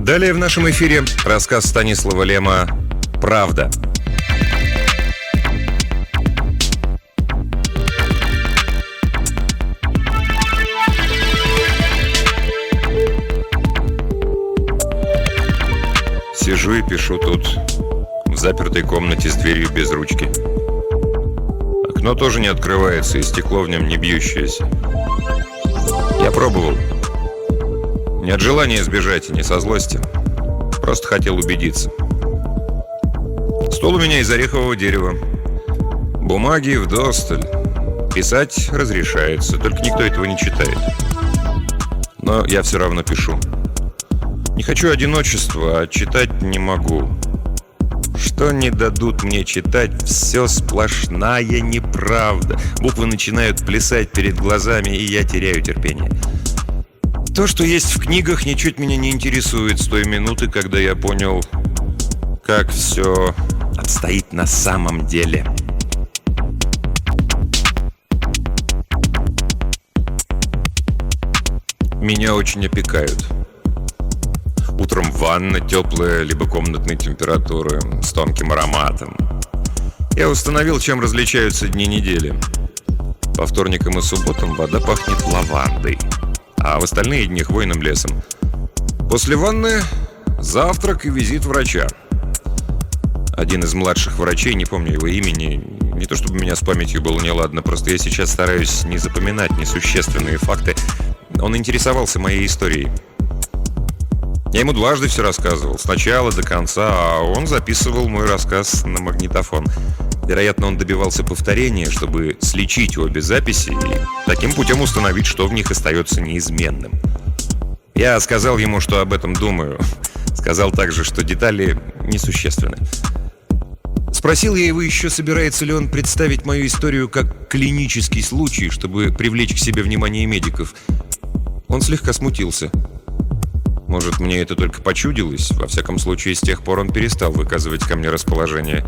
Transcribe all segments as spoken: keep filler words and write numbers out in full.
Далее в нашем эфире рассказ Станислава Лема «Правда». Сижу и пишу тут, в запертой комнате с дверью без ручки. Окно тоже не открывается, и стекло в нем не бьющееся. Я пробовал. Не от желания сбежать и не со злости. Просто хотел убедиться. Стол у меня из орехового дерева. Бумаги вдосталь. Писать разрешается, только никто этого не читает. Но я все равно пишу. Не хочу одиночества, а читать не могу. Что не дадут мне читать, все сплошная неправда. Буквы начинают плясать перед глазами, и я теряю терпение. То, что есть в книгах, ничуть меня не интересует с той минуты, когда я понял, как все обстоит на самом деле. Меня очень опекают. Утром ванна теплая, либо комнатной температуры, с тонким ароматом. Я установил, чем различаются дни недели. По вторникам и субботам вода пахнет лавандой, а в остальные дни хвойным лесом. После ванны завтрак и визит врача. Один из младших врачей, не помню его имени, не то чтобы у меня с памятью было неладно, просто я сейчас стараюсь не запоминать несущественные факты. Он интересовался моей историей. Я ему дважды все рассказывал, с начала до конца, а он записывал мой рассказ на магнитофон. Вероятно, он добивался повторения, чтобы сличить обе записи и таким путем установить, что в них остается неизменным. Я сказал ему, что об этом думаю. Сказал также, что детали несущественны. Спросил я его еще, собирается ли он представить мою историю как клинический случай, чтобы привлечь к себе внимание медиков. Он слегка смутился. Может, мне это только почудилось? Во всяком случае, с тех пор он перестал выказывать ко мне расположение.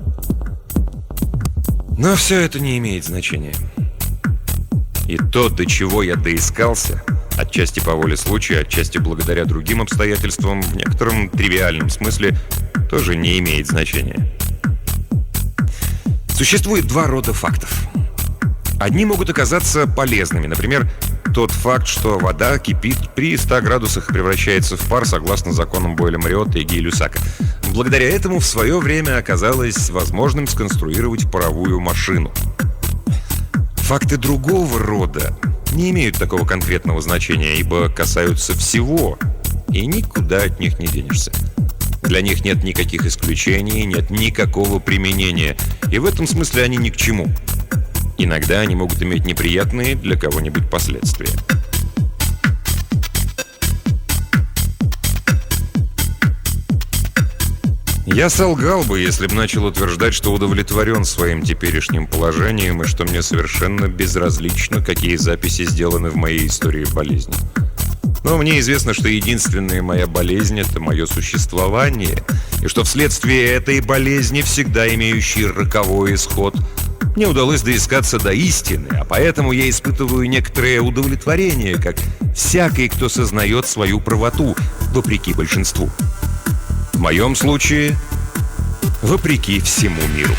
Но все это не имеет значения. И то, до чего я доискался, отчасти по воле случая, отчасти благодаря другим обстоятельствам, в некотором тривиальном смысле, тоже не имеет значения. Существует два рода фактов. Одни могут оказаться полезными. Например, тот факт, что вода кипит при ста градусах и превращается в пар согласно законам Бойля-Мариотта и Гей-Люсака. Благодаря этому в свое время оказалось возможным сконструировать паровую машину. Факты другого рода не имеют такого конкретного значения, ибо касаются всего, и никуда от них не денешься. Для них нет никаких исключений, нет никакого применения, и в этом смысле они ни к чему. Иногда они могут иметь неприятные для кого-нибудь последствия. Я солгал бы, если бы начал утверждать, что удовлетворен своим теперешним положением и что мне совершенно безразлично, какие записи сделаны в моей истории болезни. Но мне известно, что единственная моя болезнь – это мое существование, и что вследствие этой болезни, всегда имеющей роковой исход, мне удалось доискаться до истины, а поэтому я испытываю некоторое удовлетворение, как всякий, кто сознает свою правоту, вопреки большинству. В моем случае, вопреки всему миру.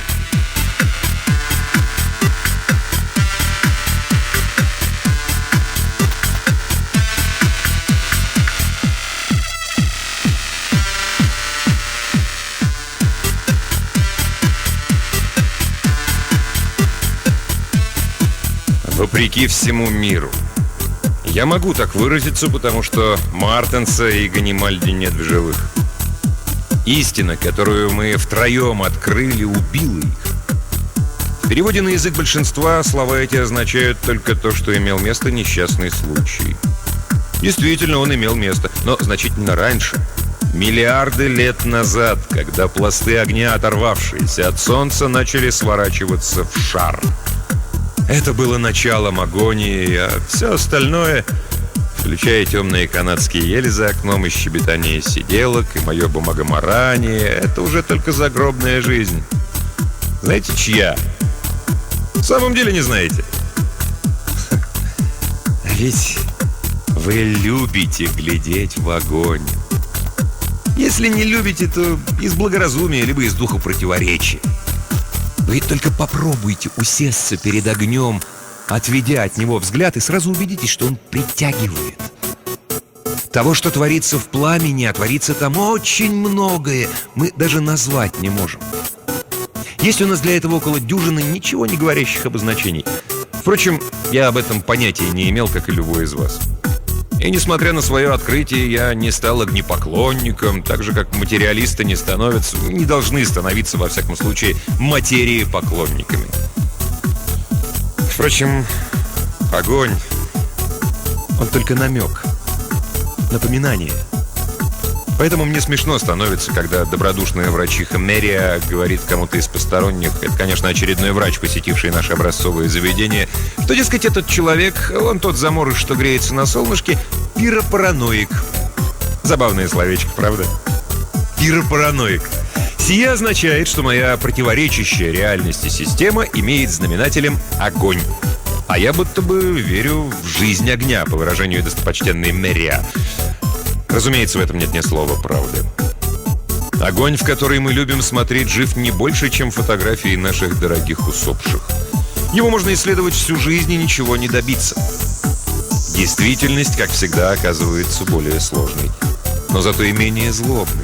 Вопреки всему миру. Я могу так выразиться, потому что Мартенса и Ганимальди нет в живых. Истина, которую мы втроем открыли, убила их. В переводе на язык большинства слова эти означают только то, что имел место несчастный случай. Действительно, он имел место, но значительно раньше. Миллиарды лет назад, когда пласты огня, оторвавшиеся от солнца, начали сворачиваться в шар. Это было началом агонии, а все остальное, включая темные канадские ели за окном и щебетание сиделок, и мое бумагоморание, это уже только загробная жизнь. Знаете, чья? В самом деле не знаете. Ведь вы любите глядеть в огонь. Если не любите, то из благоразумия, либо из духа противоречия. Вы ведь только попробуйте усесться перед огнем, отведя от него взгляд, и сразу убедитесь, что он притягивает. Того, что творится в пламени, а творится там очень многое, мы даже назвать не можем. Есть у нас для этого около дюжины ничего не говорящих обозначений. Впрочем, я об этом понятия не имел, как и любой из вас. И несмотря на свое открытие, я не стал огнепоклонником, так же, как материалисты не становятся, не должны становиться, во всяком случае, материи-поклонниками. Впрочем, огонь, он только намек, напоминание. Поэтому мне смешно становится, когда добродушная врачиха Мерия говорит кому-то из посторонних, это, конечно, очередной врач, посетивший наше образцовое заведение, что, дескать, этот человек, он тот заморыш, что греется на солнышке, пиропараноик. Забавное словечко, правда? Пиропараноик. Сие означает, что моя противоречащая реальности система имеет знаменателем огонь. А я будто бы верю в жизнь огня, по выражению достопочтенной Мерия. Разумеется, в этом нет ни слова правды. Огонь, в который мы любим смотреть, жив не больше, чем фотографии наших дорогих усопших. Его можно исследовать всю жизнь и ничего не добиться. Действительность, как всегда, оказывается более сложной, но зато и менее злобной.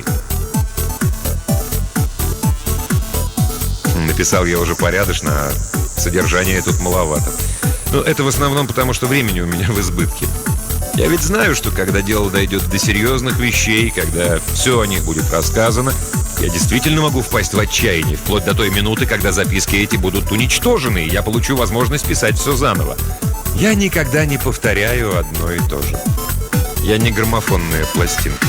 Написал я уже порядочно, а содержания тут маловато. Но это в основном потому, что времени у меня в избытке. Я ведь знаю, что когда дело дойдет до серьезных вещей, когда все о них будет рассказано, я действительно могу впасть в отчаяние, вплоть до той минуты, когда записки эти будут уничтожены, и я получу возможность писать все заново. Я никогда не повторяю одно и то же. Я не граммофонная пластинка.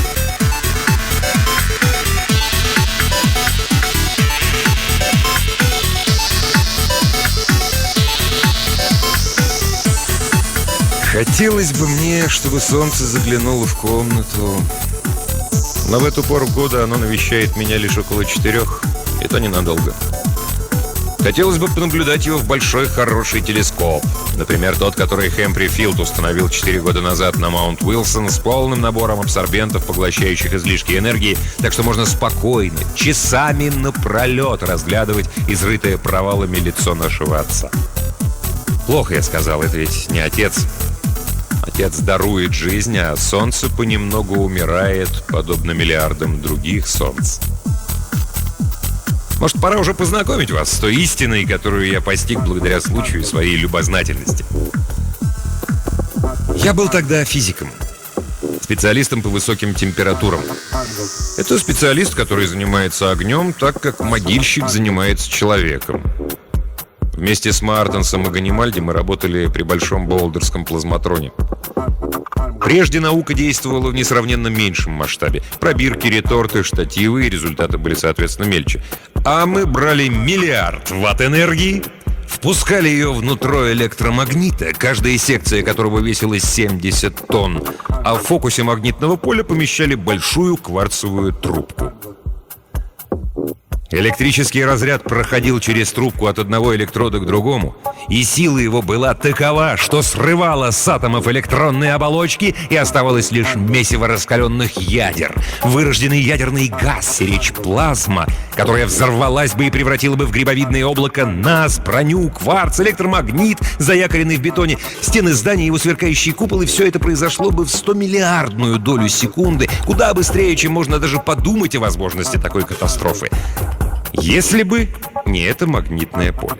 Хотелось бы мне, чтобы солнце заглянуло в комнату. Но в эту пору года оно навещает меня лишь около четырех. Это ненадолго. Хотелось бы понаблюдать его в большой хороший телескоп. Например, тот, который Хэмпри Филд установил четыре года назад на Маунт Уилсон с полным набором абсорбентов, поглощающих излишки энергии, так что можно спокойно, часами напролет разглядывать изрытое провалами лицо нашего отца. Плохо я сказал, это ведь не отец. Отец дарует жизнь, а солнце понемногу умирает, подобно миллиардам других солнц. Может, пора уже познакомить вас с той истиной, которую я постиг благодаря случаю своей любознательности. Я был тогда физиком, специалистом по высоким температурам. Это специалист, который занимается огнем, так как могильщик занимается человеком. Вместе с Мартенсом и Ганимальди мы работали при Большом Болдерском плазматроне. Прежде наука действовала в несравненно меньшем масштабе. Пробирки, реторты, штативы, и результаты были, соответственно, мельче. А мы брали миллиард ватт энергии, впускали ее внутрь электромагнита, каждая секция которого весила семьдесят тонн, а в фокусе магнитного поля помещали большую кварцевую трубку. Электрический разряд проходил через трубку от одного электрода к другому, и сила его была такова, что срывала с атомов электронные оболочки, и оставалось лишь месиво раскаленных ядер, вырожденный ядерный газ, речь плазма, которая взорвалась бы и превратила бы в грибовидное облако нас, броню, кварц, электромагнит, заякоренный в бетоне, стены здания, его сверкающий купол, и все это произошло бы в стомиллиардную долю секунды, куда быстрее, чем можно даже подумать о возможности такой катастрофы. Если бы не это магнитное поле.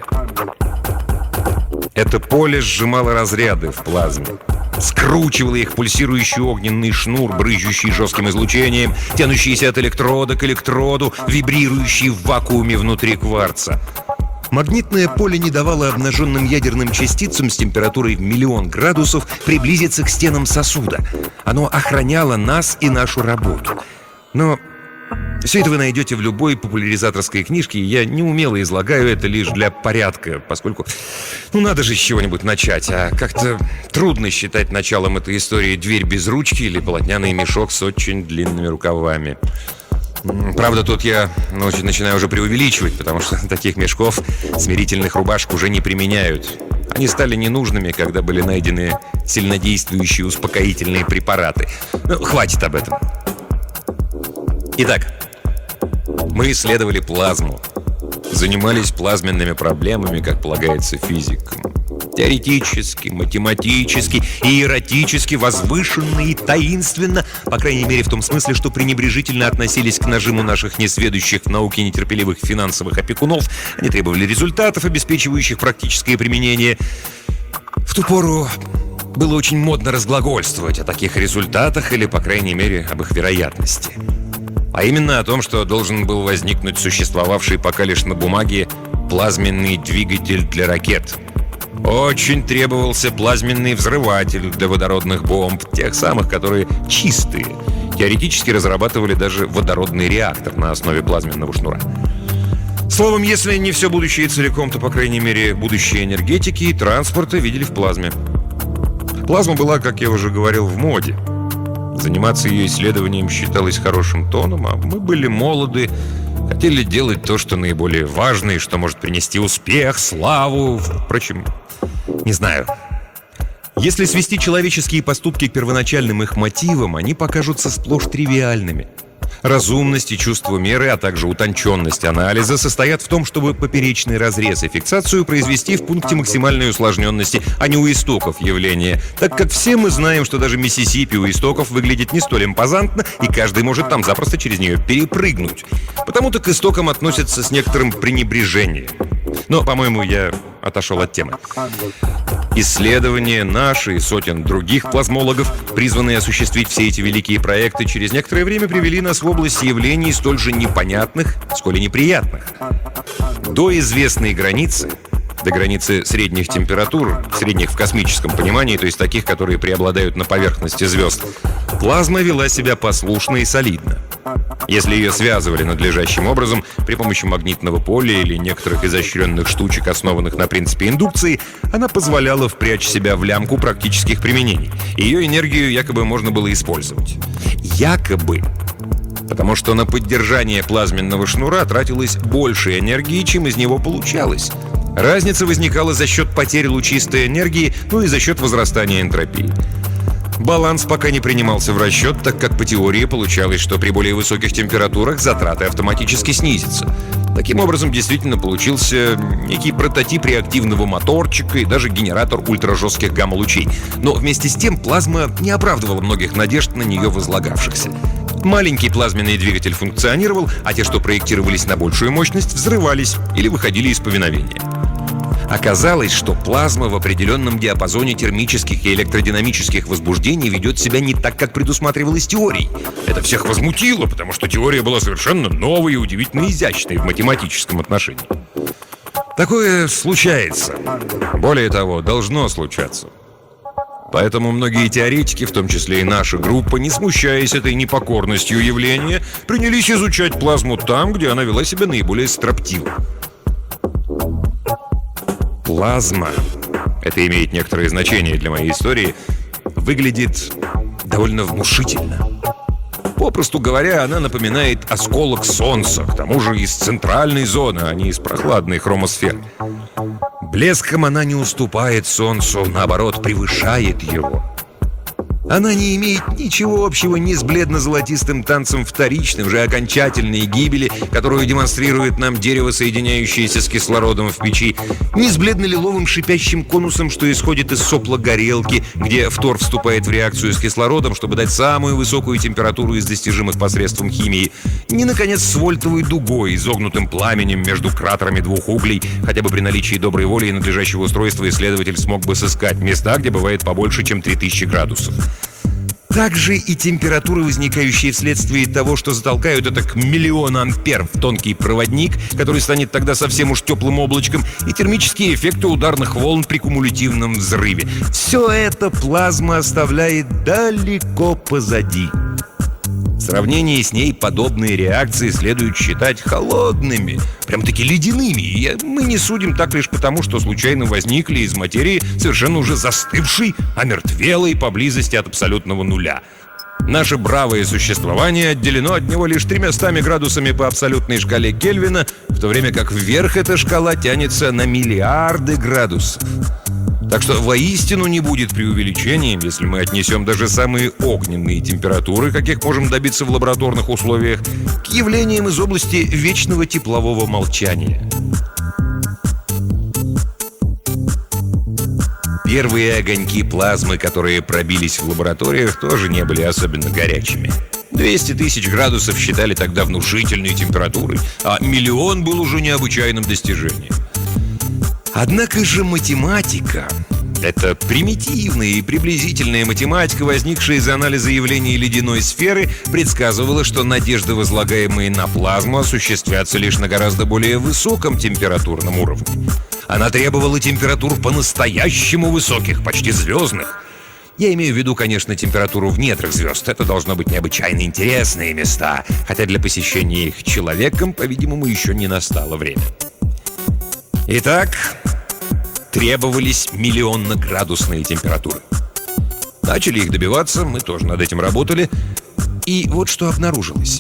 Это поле сжимало разряды в плазме, скручивало их в пульсирующий огненный шнур, брызжущий жестким излучением, тянущийся от электрода к электроду, вибрирующий в вакууме внутри кварца. Магнитное поле не давало обнаженным ядерным частицам с температурой в миллион градусов приблизиться к стенам сосуда. Оно охраняло нас и нашу работу. Но все это вы найдете в любой популяризаторской книжке, и я неумело излагаю это лишь для порядка, поскольку, ну, надо же с чего-нибудь начать, а как-то трудно считать началом этой истории дверь без ручки или полотняный мешок с очень длинными рукавами. Правда, тут я ну, начинаю уже преувеличивать, потому что таких мешков, смирительных рубашек уже не применяют. Они стали ненужными, когда были найдены сильнодействующие успокоительные препараты. Ну, хватит об этом. Итак, мы исследовали плазму, занимались плазменными проблемами, как полагается физикам. Теоретически, математически и эротически, возвышенно и таинственно, по крайней мере в том смысле, что пренебрежительно относились к нажиму наших несведущих в науке нетерпеливых финансовых опекунов. Они требовали результатов, обеспечивающих практическое применение. В ту пору было очень модно разглагольствовать о таких результатах или, по крайней мере, об их вероятности. А именно о том, что должен был возникнуть существовавший пока лишь на бумаге плазменный двигатель для ракет. Очень требовался плазменный взрыватель для водородных бомб, тех самых, которые чистые. Теоретически разрабатывали даже водородный реактор на основе плазменного шнура. Словом, если не все будущее целиком, то, по крайней мере, будущее энергетики и транспорта видели в плазме. Плазма была, как я уже говорил, в моде. Заниматься ее исследованием считалось хорошим тоном, а мы были молоды, хотели делать то, что наиболее важно и что может принести успех, славу. Впрочем, не знаю. Если свести человеческие поступки к первоначальным их мотивам, они покажутся сплошь тривиальными. Разумность и чувство меры, а также утонченность анализа состоят в том, чтобы поперечный разрез и фиксацию произвести в пункте максимальной усложненности, а не у истоков явления, так как все мы знаем, что даже Миссисипи у истоков выглядит не столь импозантно, и каждый может там запросто через нее перепрыгнуть. Потому-то к истокам относятся с некоторым пренебрежением. Но, по-моему, я отошел от темы. Исследования наши и сотен других плазмологов, призванные осуществить все эти великие проекты, через некоторое время привели нас в область явлений столь же непонятных, сколь и неприятных. До известной границы, до границы средних температур, средних в космическом понимании, то есть таких, которые преобладают на поверхности звезд, плазма вела себя послушно и солидно. Если ее связывали надлежащим образом при помощи магнитного поля или некоторых изощренных штучек, основанных на принципе индукции, она позволяла впрячь себя в лямку практических применений. Ее энергию якобы можно было использовать. Якобы. Потому что на поддержание плазменного шнура тратилось больше энергии, чем из него получалось. Разница возникала за счет потери лучистой энергии, ну и за счет возрастания энтропии. Баланс пока не принимался в расчет, так как по теории получалось, что при более высоких температурах затраты автоматически снизятся. Таким образом, действительно получился некий прототип реактивного моторчика и даже генератор ультражестких гамма-лучей. Но вместе с тем плазма не оправдывала многих надежд на нее возлагавшихся. Маленький плазменный двигатель функционировал, а те, что проектировались на большую мощность, взрывались или выходили из повиновения. Оказалось, что плазма в определенном диапазоне термических и электродинамических возбуждений ведет себя не так, как предусматривалось теорией. Это всех возмутило, потому что теория была совершенно новой и удивительно изящной в математическом отношении. Такое случается. Более того, должно случаться. Поэтому многие теоретики, в том числе и наша группа, не смущаясь этой непокорностью явления, принялись изучать плазму там, где она вела себя наиболее строптиво. Плазма, это имеет некоторое значение для моей истории, выглядит довольно внушительно. Попросту говоря, она напоминает осколок Солнца, к тому же из центральной зоны, а не из прохладной хромосферы. Блеском она не уступает Солнцу, наоборот, превышает его. Она не имеет ничего общего ни с бледно-золотистым танцем вторичным же окончательной гибели, которую демонстрирует нам дерево, соединяющееся с кислородом в печи, ни с бледно-лиловым шипящим конусом, что исходит из сопла горелки, где фтор вступает в реакцию с кислородом, чтобы дать самую высокую температуру из достижимых посредством химии, ни, наконец, с вольтовой дугой, изогнутым пламенем между кратерами двух углей. Хотя бы при наличии доброй воли и надлежащего устройства исследователь смог бы сыскать места, где бывает побольше, чем три тысячи градусов. Также и температуры, возникающие вследствие того, что затолкают это к миллиону ампер в тонкий проводник, который станет тогда совсем уж теплым облачком, и термические эффекты ударных волн при кумулятивном взрыве. Все это плазма оставляет далеко позади. В сравнении с ней подобные реакции следует считать холодными, прям-таки ледяными, и мы не судим так лишь потому, что случайно возникли из материи, совершенно уже застывшей, омертвелой поблизости от абсолютного нуля. Наше бравое существование отделено от него лишь тремястами градусами по абсолютной шкале Кельвина, в то время как вверх эта шкала тянется на миллиарды градусов. Так что воистину не будет преувеличением, если мы отнесем даже самые огненные температуры, каких можем добиться в лабораторных условиях, к явлениям из области вечного теплового молчания. Первые огоньки плазмы, которые пробились в лабораториях, тоже не были особенно горячими. двести тысяч градусов считали тогда внушительной температурой, а миллион был уже необычайным достижением. Однако же математика — это примитивная и приблизительная математика, возникшая из анализа явлений ледяной сферы, предсказывала, что надежды, возлагаемые на плазму, осуществятся лишь на гораздо более высоком температурном уровне. Она требовала температур по-настоящему высоких, почти звездных. Я имею в виду, конечно, температуру в недрах звезд. Это должно быть необычайно интересные места, хотя для посещения их человеком, по-видимому, еще не настало время. Итак, требовались миллионно-градусные температуры. Начали их добиваться, мы тоже над этим работали. И вот что обнаружилось.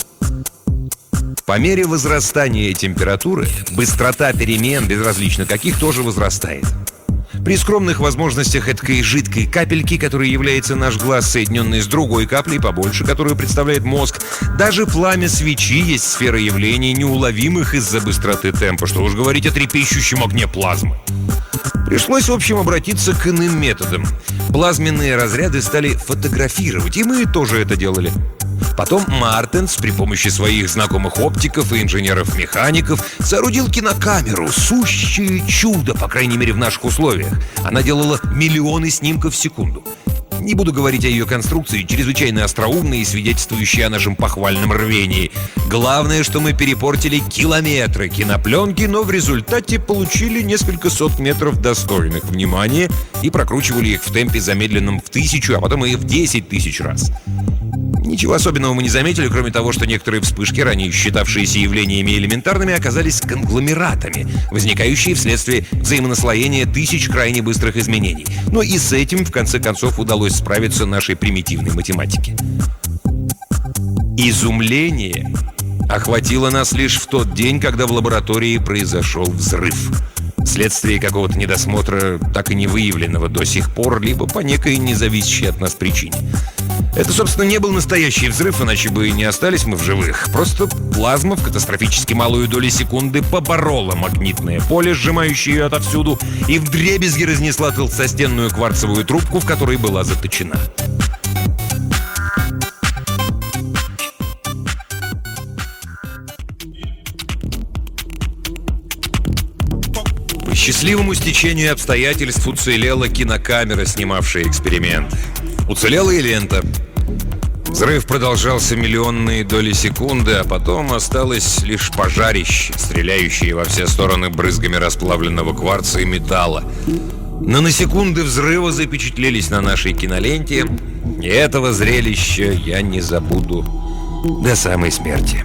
По мере возрастания температуры быстрота перемен, безразлично каких, тоже возрастает. При скромных возможностях этой жидкой капельки, которой является наш глаз, соединенный с другой каплей побольше, которую представляет мозг, даже пламя свечи есть сфера явлений, неуловимых из-за быстроты темпа, что уж говорить о трепещущем огне плазмы. Пришлось, в общем, обратиться к иным методам. Плазменные разряды стали фотографировать, и мы тоже это делали. Потом Мартенс при помощи своих знакомых оптиков и инженеров-механиков соорудил кинокамеру. Сущее чудо, по крайней мере, в наших условиях. Она делала миллионы снимков в секунду. Не буду говорить о ее конструкции, чрезвычайно остроумной и свидетельствующей о нашем похвальном рвении. Главное, что мы перепортили километры кинопленки, но в результате получили несколько сот метров достойных внимания и прокручивали их в темпе замедленном в тысячу, а потом и в десять тысяч раз. Ничего особенного мы не заметили, кроме того, что некоторые вспышки, ранее считавшиеся явлениями элементарными, оказались конгломератами, возникающие вследствие взаимонаслоения тысяч крайне быстрых изменений. Но и с этим, в конце концов, удалось справиться нашей примитивной математике. Изумление охватило нас лишь в тот день, когда в лаборатории произошел взрыв. Вследствие какого-то недосмотра, так и не выявленного до сих пор, либо по некой независящей от нас причине. Это, собственно, не был настоящий взрыв, иначе бы и не остались мы в живых. Просто плазма в катастрофически малую долю секунды поборола магнитное поле, сжимающее ее отовсюду, и вдребезги разнесла толстостенную кварцевую трубку, в которой была заточена. По счастливому стечению обстоятельств уцелела кинокамера, снимавшая эксперимент. Уцелела и лента. Взрыв продолжался миллионные доли секунды, а потом осталось лишь пожарище, стреляющее во все стороны брызгами расплавленного кварца и металла. Наносекунды взрыва запечатлелись на нашей киноленте, и этого зрелища я не забуду до самой смерти.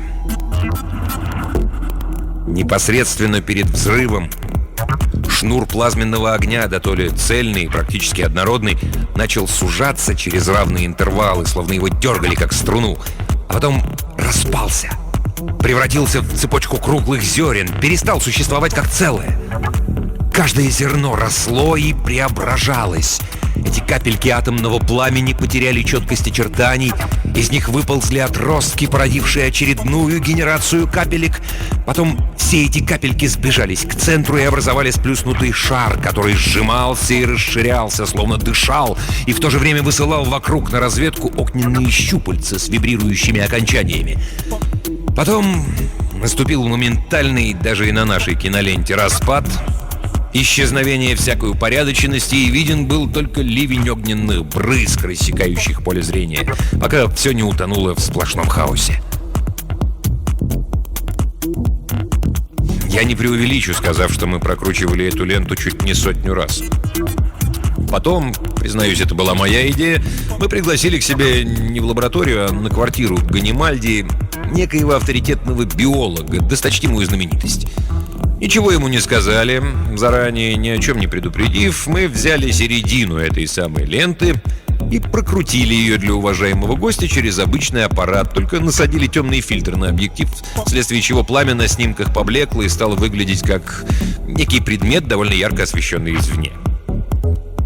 Непосредственно перед взрывом шнур плазменного огня, да то ли цельный, практически однородный, начал сужаться через равные интервалы, словно его дергали как струну, а потом распался, превратился в цепочку круглых зерен, перестал существовать как целое. Каждое зерно росло и преображалось. Эти капельки атомного пламени потеряли четкость очертаний, из них выползли отростки, породившие очередную генерацию капелек. Потом все эти капельки сбежались к центру и образовали сплюснутый шар, который сжимался и расширялся, словно дышал, и в то же время высылал вокруг на разведку огненные щупальца с вибрирующими окончаниями. Потом наступил моментальный, даже и на нашей киноленте, распад, исчезновение всякой упорядоченности, и виден был только ливень огненных брызг, рассекающих поле зрения, пока все не утонуло в сплошном хаосе. Я не преувеличу, сказав, что мы прокручивали эту ленту чуть не сотню раз. Потом, признаюсь, это была моя идея, мы пригласили к себе не в лабораторию, а на квартиру к Ганимальди некоего авторитетного биолога, досточтимую знаменитость. Ничего ему не сказали, заранее ни о чем не предупредив, мы взяли середину этой самой ленты и прокрутили ее для уважаемого гостя через обычный аппарат, только насадили темный фильтр на объектив, вследствие чего пламя на снимках поблекло и стало выглядеть как некий предмет, довольно ярко освещенный извне.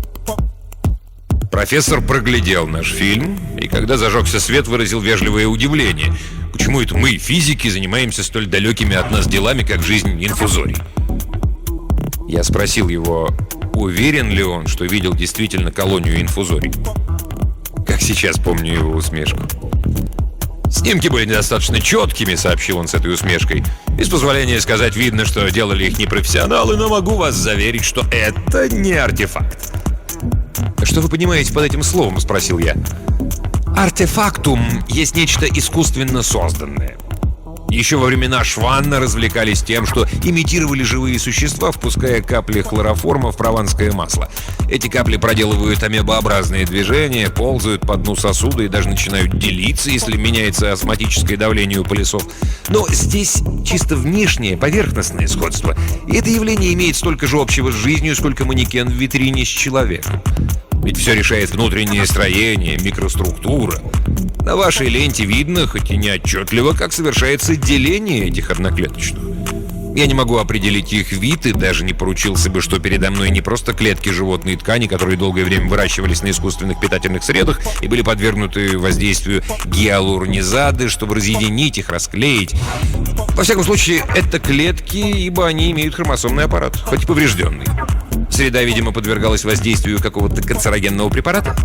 Профессор проглядел наш фильм, и когда зажегся свет, выразил вежливое удивление. Почему это мы, физики, занимаемся столь далекими от нас делами, как жизнь инфузорий? Я спросил его, уверен ли он, что видел действительно колонию инфузорий. Как сейчас помню его усмешку. «Снимки были недостаточно четкими», — сообщил он с этой усмешкой. «Без позволения сказать, видно, что делали их непрофессионалы, но могу вас заверить, что это не артефакт». «Что вы понимаете под этим словом?» — спросил я. «Артефактум есть нечто искусственно созданное. Еще во времена Шванна развлекались тем, что имитировали живые существа, впуская капли хлороформа в прованское масло. Эти капли проделывают амебообразные движения, ползают по дну сосуда и даже начинают делиться, если меняется осмотическое давление у пылесов. Но здесь чисто внешнее, поверхностное сходство. И это явление имеет столько же общего с жизнью, сколько манекен в витрине с человеком. Ведь все решает внутреннее строение, микроструктура. На вашей ленте видно, хоть и не отчетливо, как совершается деление этих одноклеточных. Я не могу определить их вид и даже не поручился бы, что передо мной не просто клетки животной ткани, которые долгое время выращивались на искусственных питательных средах и были подвергнуты воздействию гиалуронизады, чтобы разъединить их, расклеить. Во всяком случае, это клетки, ибо они имеют хромосомный аппарат, хоть и поврежденный. Среда, видимо, подвергалась воздействию какого-то канцерогенного препарата.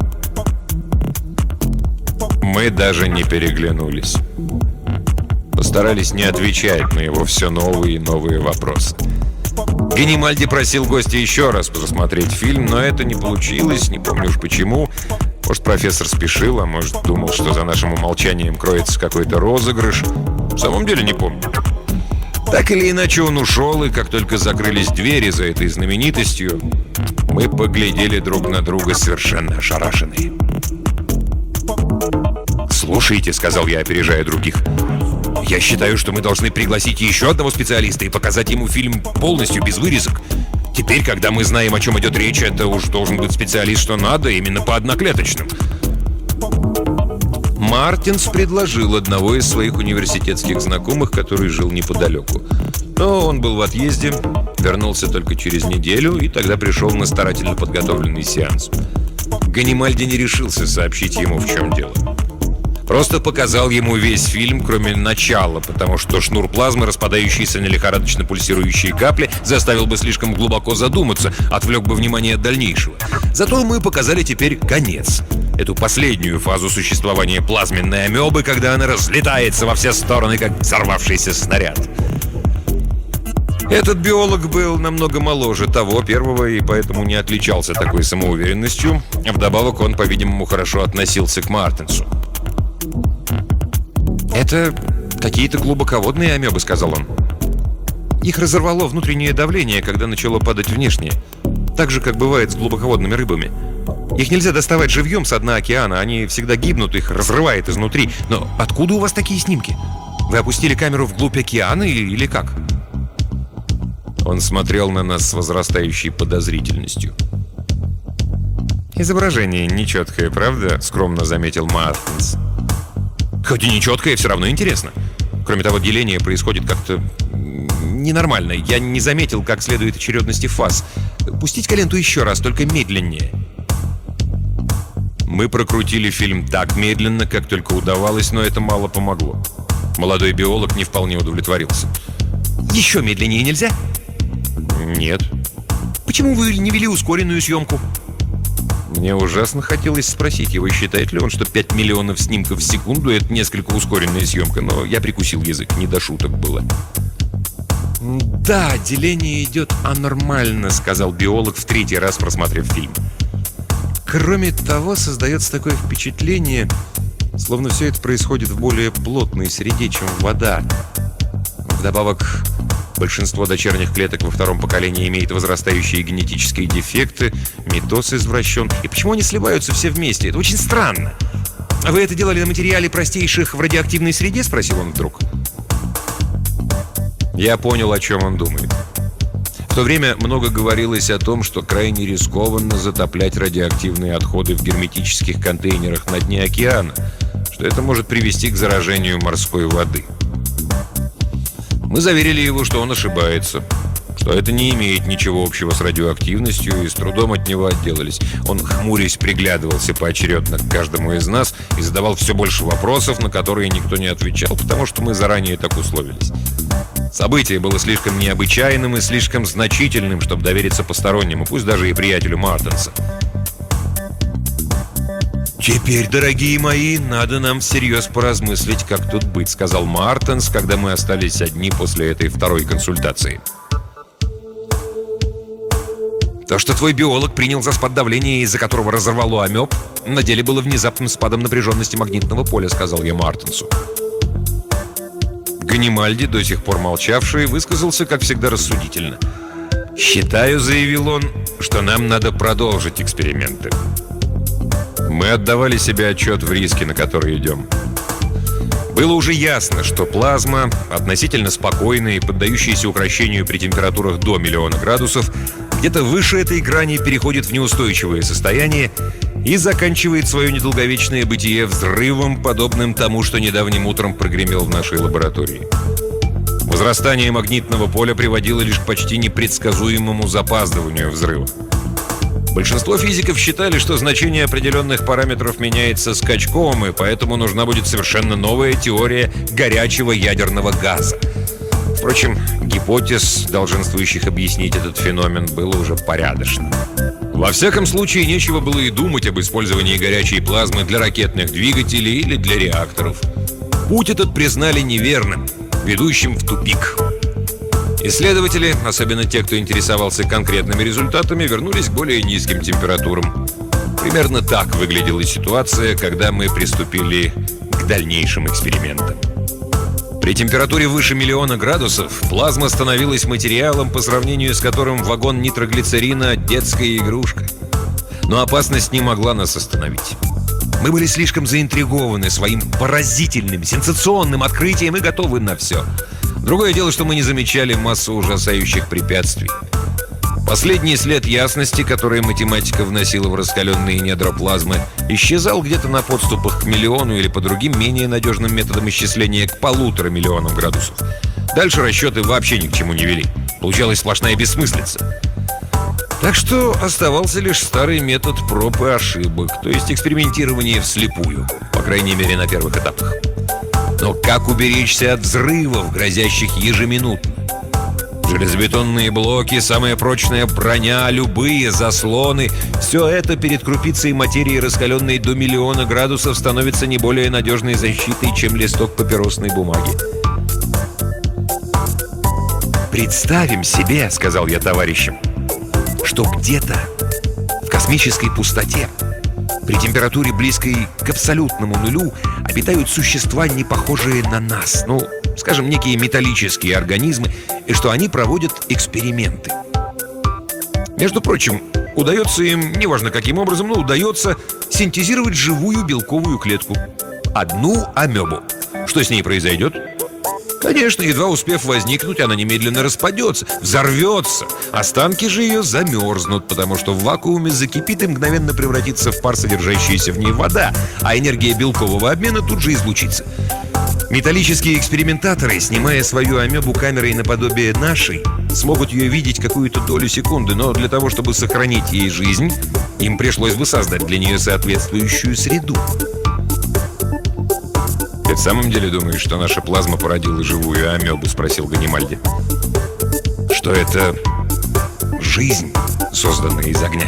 Мы даже не переглянулись. Постарались не отвечать на его все новые и новые вопросы. Ганимальди просил гостя еще раз посмотреть фильм, но это не получилось, не помню уж почему. Может, профессор спешил, а может, думал, что за нашим умолчанием кроется какой-то розыгрыш. В самом деле не помню. Так или иначе он ушел, и как только закрылись двери за этой знаменитостью, мы поглядели друг на друга совершенно ошарашенные. «Слушайте», — сказал я, опережая других, — «я считаю, что мы должны пригласить еще одного специалиста и показать ему фильм полностью, без вырезок. Теперь, когда мы знаем, о чем идет речь, это уж должен быть специалист, что надо, именно по одноклеточным». Мартинс предложил одного из своих университетских знакомых, который жил неподалеку. Но он был в отъезде, вернулся только через неделю, и тогда пришел на старательно подготовленный сеанс. Ганимальди не решился сообщить ему, в чем дело. Просто показал ему весь фильм, кроме начала, потому что шнур плазмы, распадающийся на лихорадочно пульсирующие капли, заставил бы слишком глубоко задуматься, отвлек бы внимание от дальнейшего. Зато мы показали теперь конец. Эту последнюю фазу существования плазменной амебы, когда она разлетается во все стороны, как взорвавшийся снаряд. Этот биолог был намного моложе того первого и поэтому не отличался такой самоуверенностью, а вдобавок он, по-видимому, хорошо относился к Мартинсу. «Это какие-то глубоководные амебы», — сказал он. «Их разорвало внутреннее давление, когда начало падать внешнее. Так же, как бывает с глубоководными рыбами. Их нельзя доставать живьем со дна океана, они всегда гибнут, их разрывает изнутри. Но откуда у вас такие снимки? Вы опустили камеру вглубь океана или как?» Он смотрел на нас с возрастающей подозрительностью. «Изображение нечеткое, правда?» — скромно заметил Мартинс. «Хоть и нечеткое, все равно интересно. Кроме того, деление происходит как-то ненормально. Я не заметил, как следует очередности фаз. Пустить-ка ленту еще раз, только медленнее». Мы прокрутили фильм так медленно, как только удавалось, но это мало помогло. Молодой биолог не вполне удовлетворился. «Еще медленнее нельзя?» «Нет». «Почему вы не вели ускоренную съемку?» Мне ужасно хотелось спросить его, считает ли он, что пять миллионов снимков в секунду — это несколько ускоренная съемка, но я прикусил язык, не до шуток было. «Да, деление идет анормально», — сказал биолог в третий раз, просмотрев фильм. «Кроме того, создается такое впечатление, словно все это происходит в более плотной среде, чем вода. Вдобавок, большинство дочерних клеток во втором поколении имеет возрастающие генетические дефекты, митоз извращен. И почему они сливаются все вместе? Это очень странно. А вы это делали на материале простейших в радиоактивной среде?» — спросил он вдруг. Я понял, о чем он думает. В то время много говорилось о том, что крайне рискованно затоплять радиоактивные отходы в герметических контейнерах на дне океана, что это может привести к заражению морской воды. Мы заверили его, что он ошибается, что это не имеет ничего общего с радиоактивностью, и с трудом от него отделались. Он, хмурясь, приглядывался поочередно к каждому из нас и задавал все больше вопросов, на которые никто не отвечал, потому что мы заранее так условились. Событие было слишком необычайным и слишком значительным, чтобы довериться постороннему, пусть даже и приятелю Мартенса. «Теперь, дорогие мои, надо нам всерьез поразмыслить, как тут быть», — сказал Мартенс, когда мы остались одни после этой второй консультации. «То, что твой биолог принял за спад давления, из-за которого разорвало амеб, на деле было внезапным спадом напряженности магнитного поля», — сказал я Мартенсу. Ганимальди, до сих пор молчавший, высказался, как всегда, рассудительно. «Считаю», — заявил он, — «что нам надо продолжить эксперименты». Мы отдавали себе отчет в риске, на который идем. Было уже ясно, что плазма, относительно спокойная и поддающаяся укрощению при температурах до миллиона градусов, где-то выше этой грани переходит в неустойчивое состояние и заканчивает свое недолговечное бытие взрывом, подобным тому, что недавним утром прогремел в нашей лаборатории. Возрастание магнитного поля приводило лишь к почти непредсказуемому запаздыванию взрыва. Большинство физиков считали, что значение определенных параметров меняется скачком, и поэтому нужна будет совершенно новая теория горячего ядерного газа. Впрочем, гипотез, долженствующих объяснить этот феномен, было уже порядочно. Во всяком случае, нечего было и думать об использовании горячей плазмы для ракетных двигателей или для реакторов. Путь этот признали неверным, ведущим в тупик. Исследователи, особенно те, кто интересовался конкретными результатами, вернулись к более низким температурам. Примерно так выглядела ситуация, когда мы приступили к дальнейшим экспериментам. При температуре выше миллиона градусов плазма становилась материалом, по сравнению с которым вагон нитроглицерина – детская игрушка. Но опасность не могла нас остановить. Мы были слишком заинтригованы своим поразительным, сенсационным открытием и готовы на все. Другое дело, что мы не замечали массу ужасающих препятствий. Последний след ясности, который математика вносила в раскаленные недра плазмы, исчезал где-то на подступах к миллиону или по другим менее надежным методам исчисления к полутора миллионам градусов. Дальше расчеты вообще ни к чему не вели. Получалась сплошная бессмыслица. Так что оставался лишь старый метод проб и ошибок, то есть экспериментирование вслепую, по крайней мере на первых этапах. Но как уберечься от взрывов, грозящих ежеминутно? Железобетонные блоки, самая прочная броня, любые заслоны – все это перед крупицей материи, раскаленной до миллиона градусов, становится не более надежной защитой, чем листок папиросной бумаги. «Представим себе, – сказал я товарищам, – что где-то в космической пустоте, при температуре близкой к абсолютному нулю, обитают существа, не похожие на нас, ну, скажем, некие металлические организмы, и что они проводят эксперименты. Между прочим, удается им, неважно каким образом, но удается синтезировать живую белковую клетку. Одну амебу. Что с ней произойдет? Конечно, едва успев возникнуть, она немедленно распадется, взорвется. Останки же ее замерзнут, потому что в вакууме закипит и мгновенно превратится в пар, содержащаяся в ней вода, а энергия белкового обмена тут же излучится. Металлические экспериментаторы, снимая свою амебу камерой наподобие нашей, смогут ее видеть какую-то долю секунды, но для того, чтобы сохранить ей жизнь, им пришлось бы создать для нее соответствующую среду. «Ты в самом деле думаешь, что наша плазма породила живую амебу?» — спросил Ганимальди. «Что это жизнь, созданная из огня?»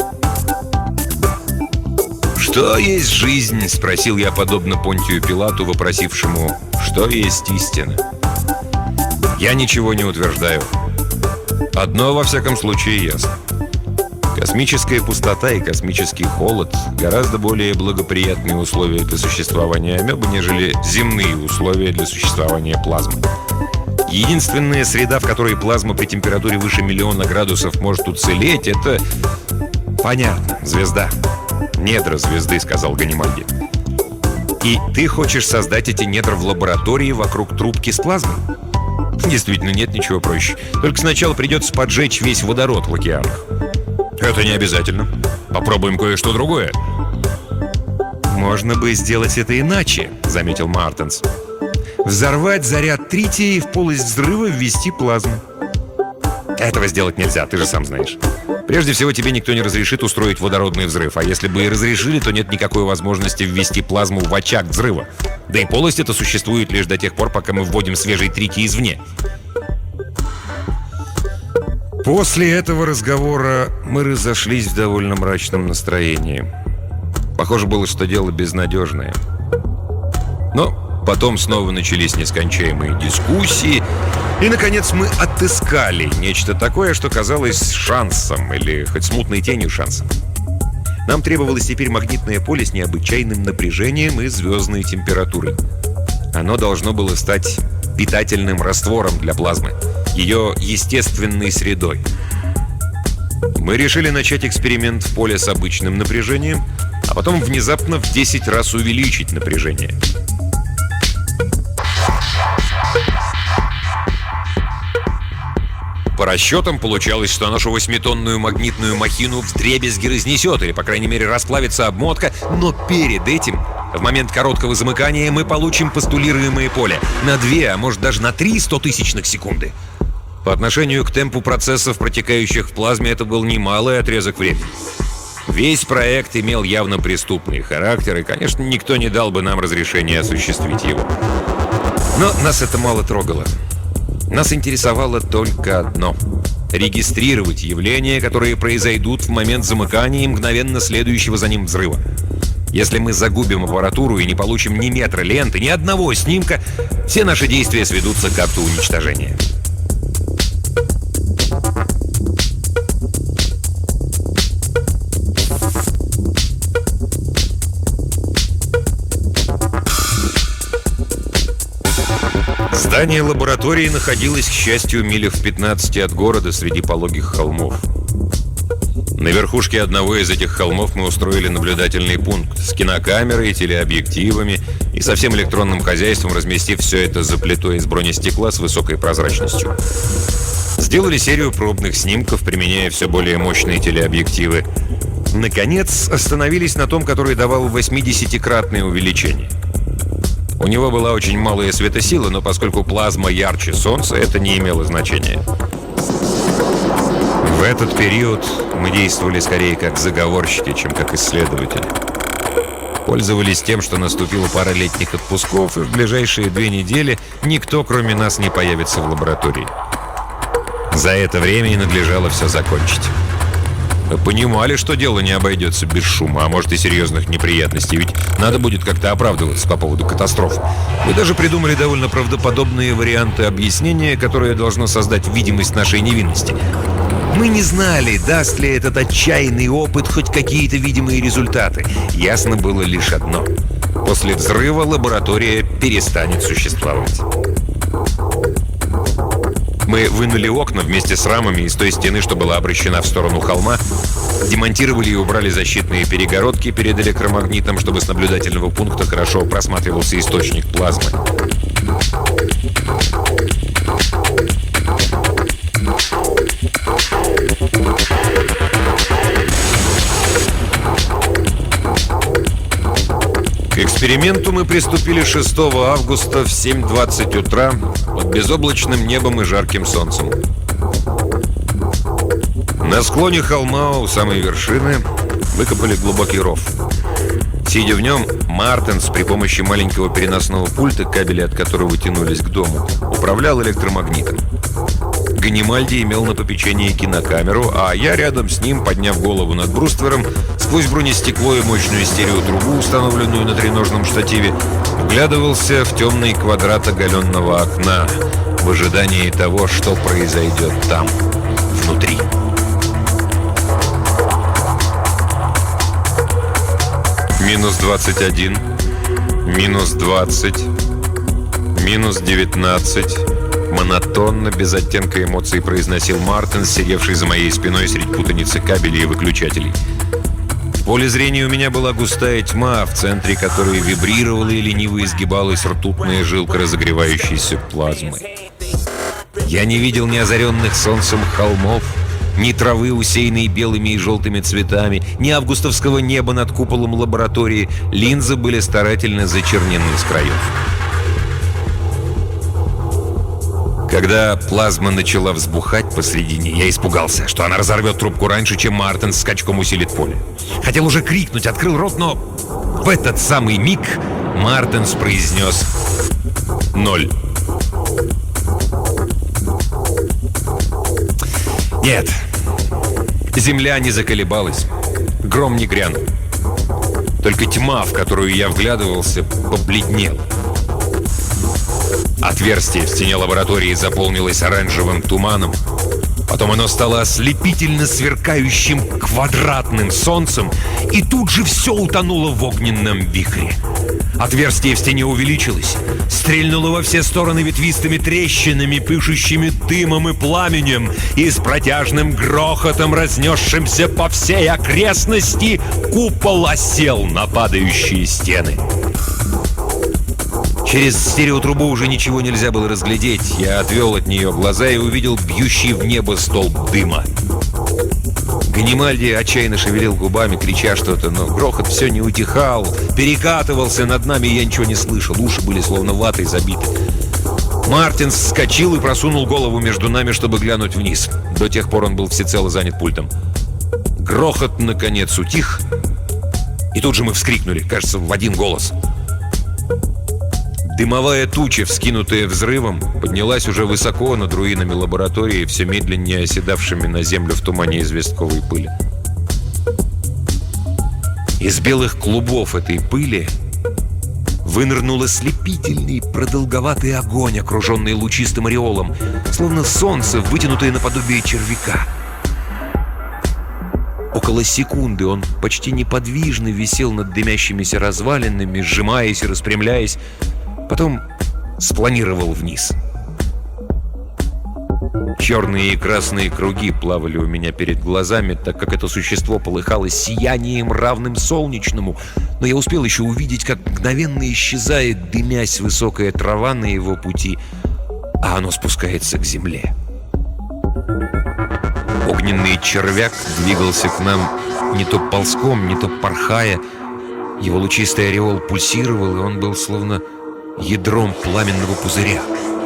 «Что есть жизнь?» — спросил я, подобно Понтию Пилату, вопросившему, что есть истина. «Я ничего не утверждаю. Одно, во всяком случае, ясно. Космическая пустота и космический холод – гораздо более благоприятные условия для существования амебы, нежели земные условия для существования плазмы. Единственная среда, в которой плазма при температуре выше миллиона градусов может уцелеть – это… Понятно, звезда. Недра звезды, сказал Ганимальди. И ты хочешь создать эти недра в лаборатории вокруг трубки с плазмой? Действительно, нет ничего проще. Только сначала придется поджечь весь водород в океанах. Это не обязательно. Попробуем кое-что другое. Можно бы сделать это иначе, заметил Этого сделать нельзя, ты же сам знаешь. Прежде всего, тебе никто не разрешит устроить водородный взрыв. А если бы и разрешили, то нет никакой возможности ввести плазму в очаг взрыва. Да и полость эта существует лишь до тех пор, пока мы вводим свежий тритий извне. После этого разговора мы разошлись в довольно мрачном настроении. Похоже было, что дело безнадежное. Но потом снова начались нескончаемые дискуссии, и, наконец, мы отыскали нечто такое, что казалось шансом, или хоть смутной тенью шанса. Нам требовалось теперь магнитное поле с необычайным напряжением и звездной температурой. Оно должно было стать питательным раствором для плазмы, ее естественной средой. Мы решили начать эксперимент в поле с обычным напряжением, а потом внезапно в десять раз увеличить напряжение. По расчетам получалось, что нашу восьмитонную магнитную махину вдребезги разнесет, или, по крайней мере, расплавится обмотка, но перед этим, в момент короткого замыкания, мы получим постулируемое поле на две, а может даже на три стотысячных секунды. По отношению к темпу процессов, протекающих в плазме, это был немалый отрезок времени. Весь проект имел явно преступный характер, и, конечно, никто не дал бы нам разрешения осуществить его. Но нас это мало трогало. Нас интересовало только одно — регистрировать явления, которые произойдут в момент замыкания и мгновенно следующего за ним взрыва. Если мы загубим аппаратуру и не получим ни метра ленты, ни одного снимка, все наши действия сведутся к акту уничтожения. Здание лаборатории находилось, к счастью, милях в пятнадцати от города среди пологих холмов. На верхушке одного из этих холмов мы устроили наблюдательный пункт с кинокамерой, телеобъективами и со всем электронным хозяйством, разместив все это за плитой из бронестекла с высокой прозрачностью. Сделали серию пробных снимков, применяя все более мощные телеобъективы. Наконец, остановились на том, который давал восьмидесятикратное увеличение. У него была очень малая светосила, но поскольку плазма ярче Солнца, это не имело значения. В этот период мы действовали скорее как заговорщики, чем как исследователи. Пользовались тем, что наступила пара летних отпусков, и в ближайшие две недели никто, кроме нас, не появится в лаборатории. За это время и надлежало все закончить. Мы понимали, что дело не обойдется без шума, а может и серьезных неприятностей, ведь надо будет как-то оправдываться по поводу катастрофы. Мы даже придумали довольно правдоподобные варианты объяснения, которые должно создать видимость нашей невинности. Мы не знали, даст ли этот отчаянный опыт хоть какие-то видимые результаты. Ясно было лишь одно: после взрыва лаборатория перестанет существовать. Мы вынули окна вместе с рамами из той стены, что была обращена в сторону холма, демонтировали и убрали защитные перегородки перед электромагнитом, чтобы с наблюдательного пункта хорошо просматривался источник плазмы. К эксперименту мы приступили шестого августа в семь двадцать утра под безоблачным небом и жарким солнцем. На склоне холма у самой вершины выкопали глубокий ров. Сидя в нем, Мартенс при помощи маленького переносного пульта, кабели от которого тянулись к дому, управлял электромагнитом. Ганимальди имел на попечении кинокамеру, а я рядом с ним, подняв голову над бруствером, сквозь бронестекло и мощную стереотрубу, установленную на треножном штативе, вглядывался в темный квадрат оголенного окна в ожидании того, что произойдет там, внутри. Минус двадцать один, минус двадцать, минус девятнадцать. Монотонно, без оттенка эмоций произносил Мартин, сидевший за моей спиной среди путаницы кабелей и выключателей. В поле зрения у меня была густая тьма, в центре которой вибрировала и лениво изгибалась ртутная жилка разогревающейся плазмы. Я не видел ни озаренных солнцем холмов, ни травы, усеянной белыми и желтыми цветами, ни августовского неба над куполом лаборатории. Линзы были старательно зачернены с краев. Когда плазма начала взбухать посредине, я испугался, что она разорвет трубку раньше, чем Мартенс скачком усилит поле. Хотел уже крикнуть, открыл рот, но в этот самый миг Мартенс произнес «Ноль». Нет, земля не заколебалась, гром не грянул. Только тьма, в которую я вглядывался, побледнела. Отверстие в стене лаборатории заполнилось оранжевым туманом. Потом оно стало ослепительно сверкающим квадратным солнцем, и тут же все утонуло в огненном вихре. Отверстие в стене увеличилось, стрельнуло во все стороны ветвистыми трещинами, пышущими дымом и пламенем, и с протяжным грохотом, разнесшимся по всей окрестности, купол осел на падающие стены. Через стереотрубу уже ничего нельзя было разглядеть. Я отвел от нее глаза и увидел бьющий в небо столб дыма. Ганимальди отчаянно шевелил губами, крича что-то, но грохот все не утихал, перекатывался над нами, и я ничего не слышал. Уши были словно ватой забиты. Мартинс вскочил и просунул голову между нами, чтобы глянуть вниз. До тех пор он был всецело занят пультом. Грохот, наконец, утих, и тут же мы вскрикнули, кажется, в один голос. Дымовая туча, вскинутая взрывом, поднялась уже высоко над руинами лаборатории, все медленнее оседавшими на землю в тумане известковой пыли. Из белых клубов этой пыли вынырнул ослепительный продолговатый огонь, окруженный лучистым ореолом, словно солнце, вытянутое наподобие червяка. Около секунды он почти неподвижно висел над дымящимися развалинами, сжимаясь и распрямляясь, потом спланировал вниз. Черные и красные круги плавали у меня перед глазами, так как это существо полыхало сиянием, равным солнечному, но я успел еще увидеть, как мгновенно исчезает, дымясь, высокая трава на его пути, а оно спускается к земле. Огненный червяк двигался к нам не то ползком, не то порхая. Его лучистый ореол пульсировал, и он был словно ядром пламенного пузыря.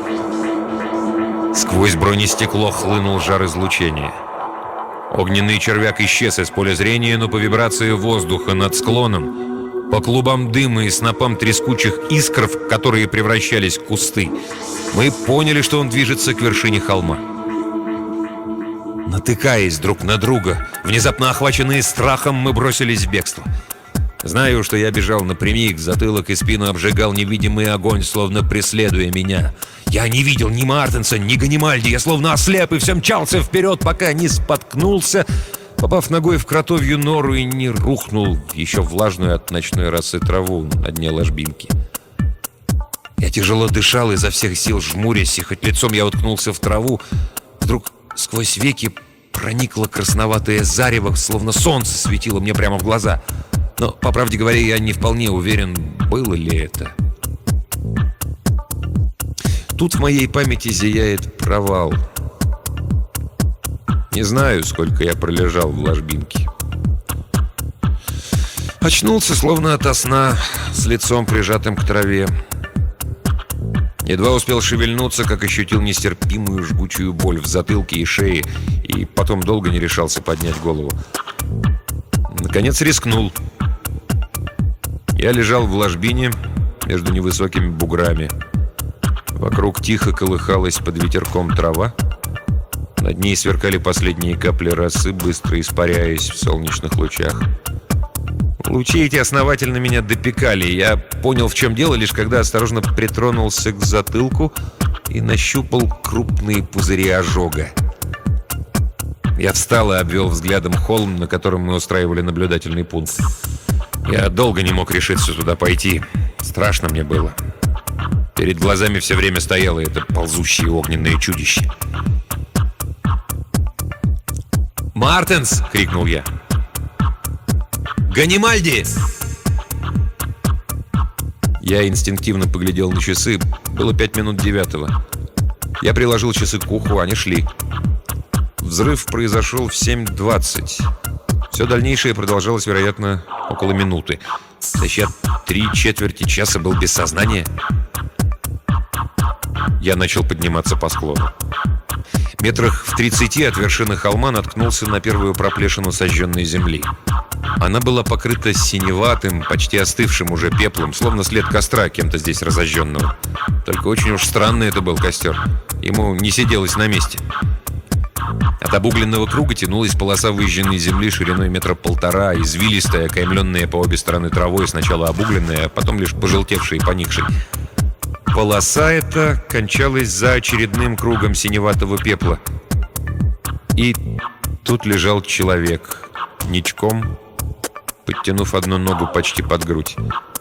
Сквозь бронестекло хлынул жар излучения. Огненный червяк исчез из поля зрения, но по вибрации воздуха над склоном, по клубам дыма и снопам трескучих искр, в которые превращались в кусты, мы поняли, что он движется к вершине холма. Натыкаясь друг на друга, внезапно охваченные страхом, мы бросились в бегство. Знаю, что я бежал напрямик, затылок и спину обжигал невидимый огонь, словно преследуя меня. Я не видел ни Мартенса, ни Ганимальди, я словно ослеп и все мчался вперед, пока не споткнулся, попав ногой в кротовью нору, и не рухнул в еще влажную от ночной росы траву на дне ложбинки. Я тяжело дышал, изо всех сил жмурясь, и хоть лицом я уткнулся в траву, вдруг сквозь веки проникло красноватое зарево, словно солнце светило мне прямо в глаза. Но, по правде говоря, я не вполне уверен, было ли это. Тут в моей памяти зияет провал. Не знаю, сколько я пролежал в ложбинке. Очнулся, словно ото сна, с лицом прижатым к траве. Едва успел шевельнуться, как ощутил нестерпимую жгучую боль в затылке и шее, и потом долго не решался поднять голову. Наконец рискнул. Я лежал в ложбине между невысокими буграми. Вокруг тихо колыхалась под ветерком трава. Над ней сверкали последние капли росы, быстро испаряясь в солнечных лучах. Лучи эти основательно меня допекали. Я понял, в чем дело, лишь когда осторожно притронулся к затылку и нащупал крупные пузыри ожога. Я встал и обвел взглядом холм, на котором мы устраивали наблюдательный пункт. Я долго не мог решиться туда пойти. Страшно мне было. Перед глазами все время стояло это ползущее огненное чудище. «Мартенс!» — крикнул я. «Ганимальди!» Я инстинктивно поглядел на часы. Было пять минут девятого. Я приложил часы к уху, они шли. Взрыв произошел в семь двадцать. Все дальнейшее продолжалось, вероятно, около минуты. Значит, я три четверти часа был без сознания. Я начал подниматься по склону. Метрах в тридцати от вершины холма наткнулся на первую проплешину сожженной земли. Она была покрыта синеватым, почти остывшим уже пеплом, словно след костра кем-то здесь разожженного. Только очень уж странный это был костер. Ему не сиделось на месте. От обугленного круга тянулась полоса выжженной земли шириной метра полтора, извилистая, окаймленная по обе стороны травой, сначала обугленная, а потом лишь пожелтевшей и поникшей. Полоса эта кончалась за очередным кругом синеватого пепла. И тут лежал человек, ничком, подтянув одну ногу почти под грудь.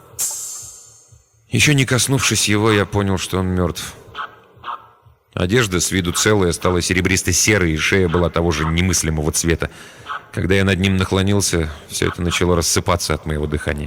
Еще не коснувшись его, я понял, что он мертв. Одежда с виду целая стала серебристо-серой, и шея была того же немыслимого цвета. Когда я над ним наклонился, все это начало рассыпаться от моего дыхания.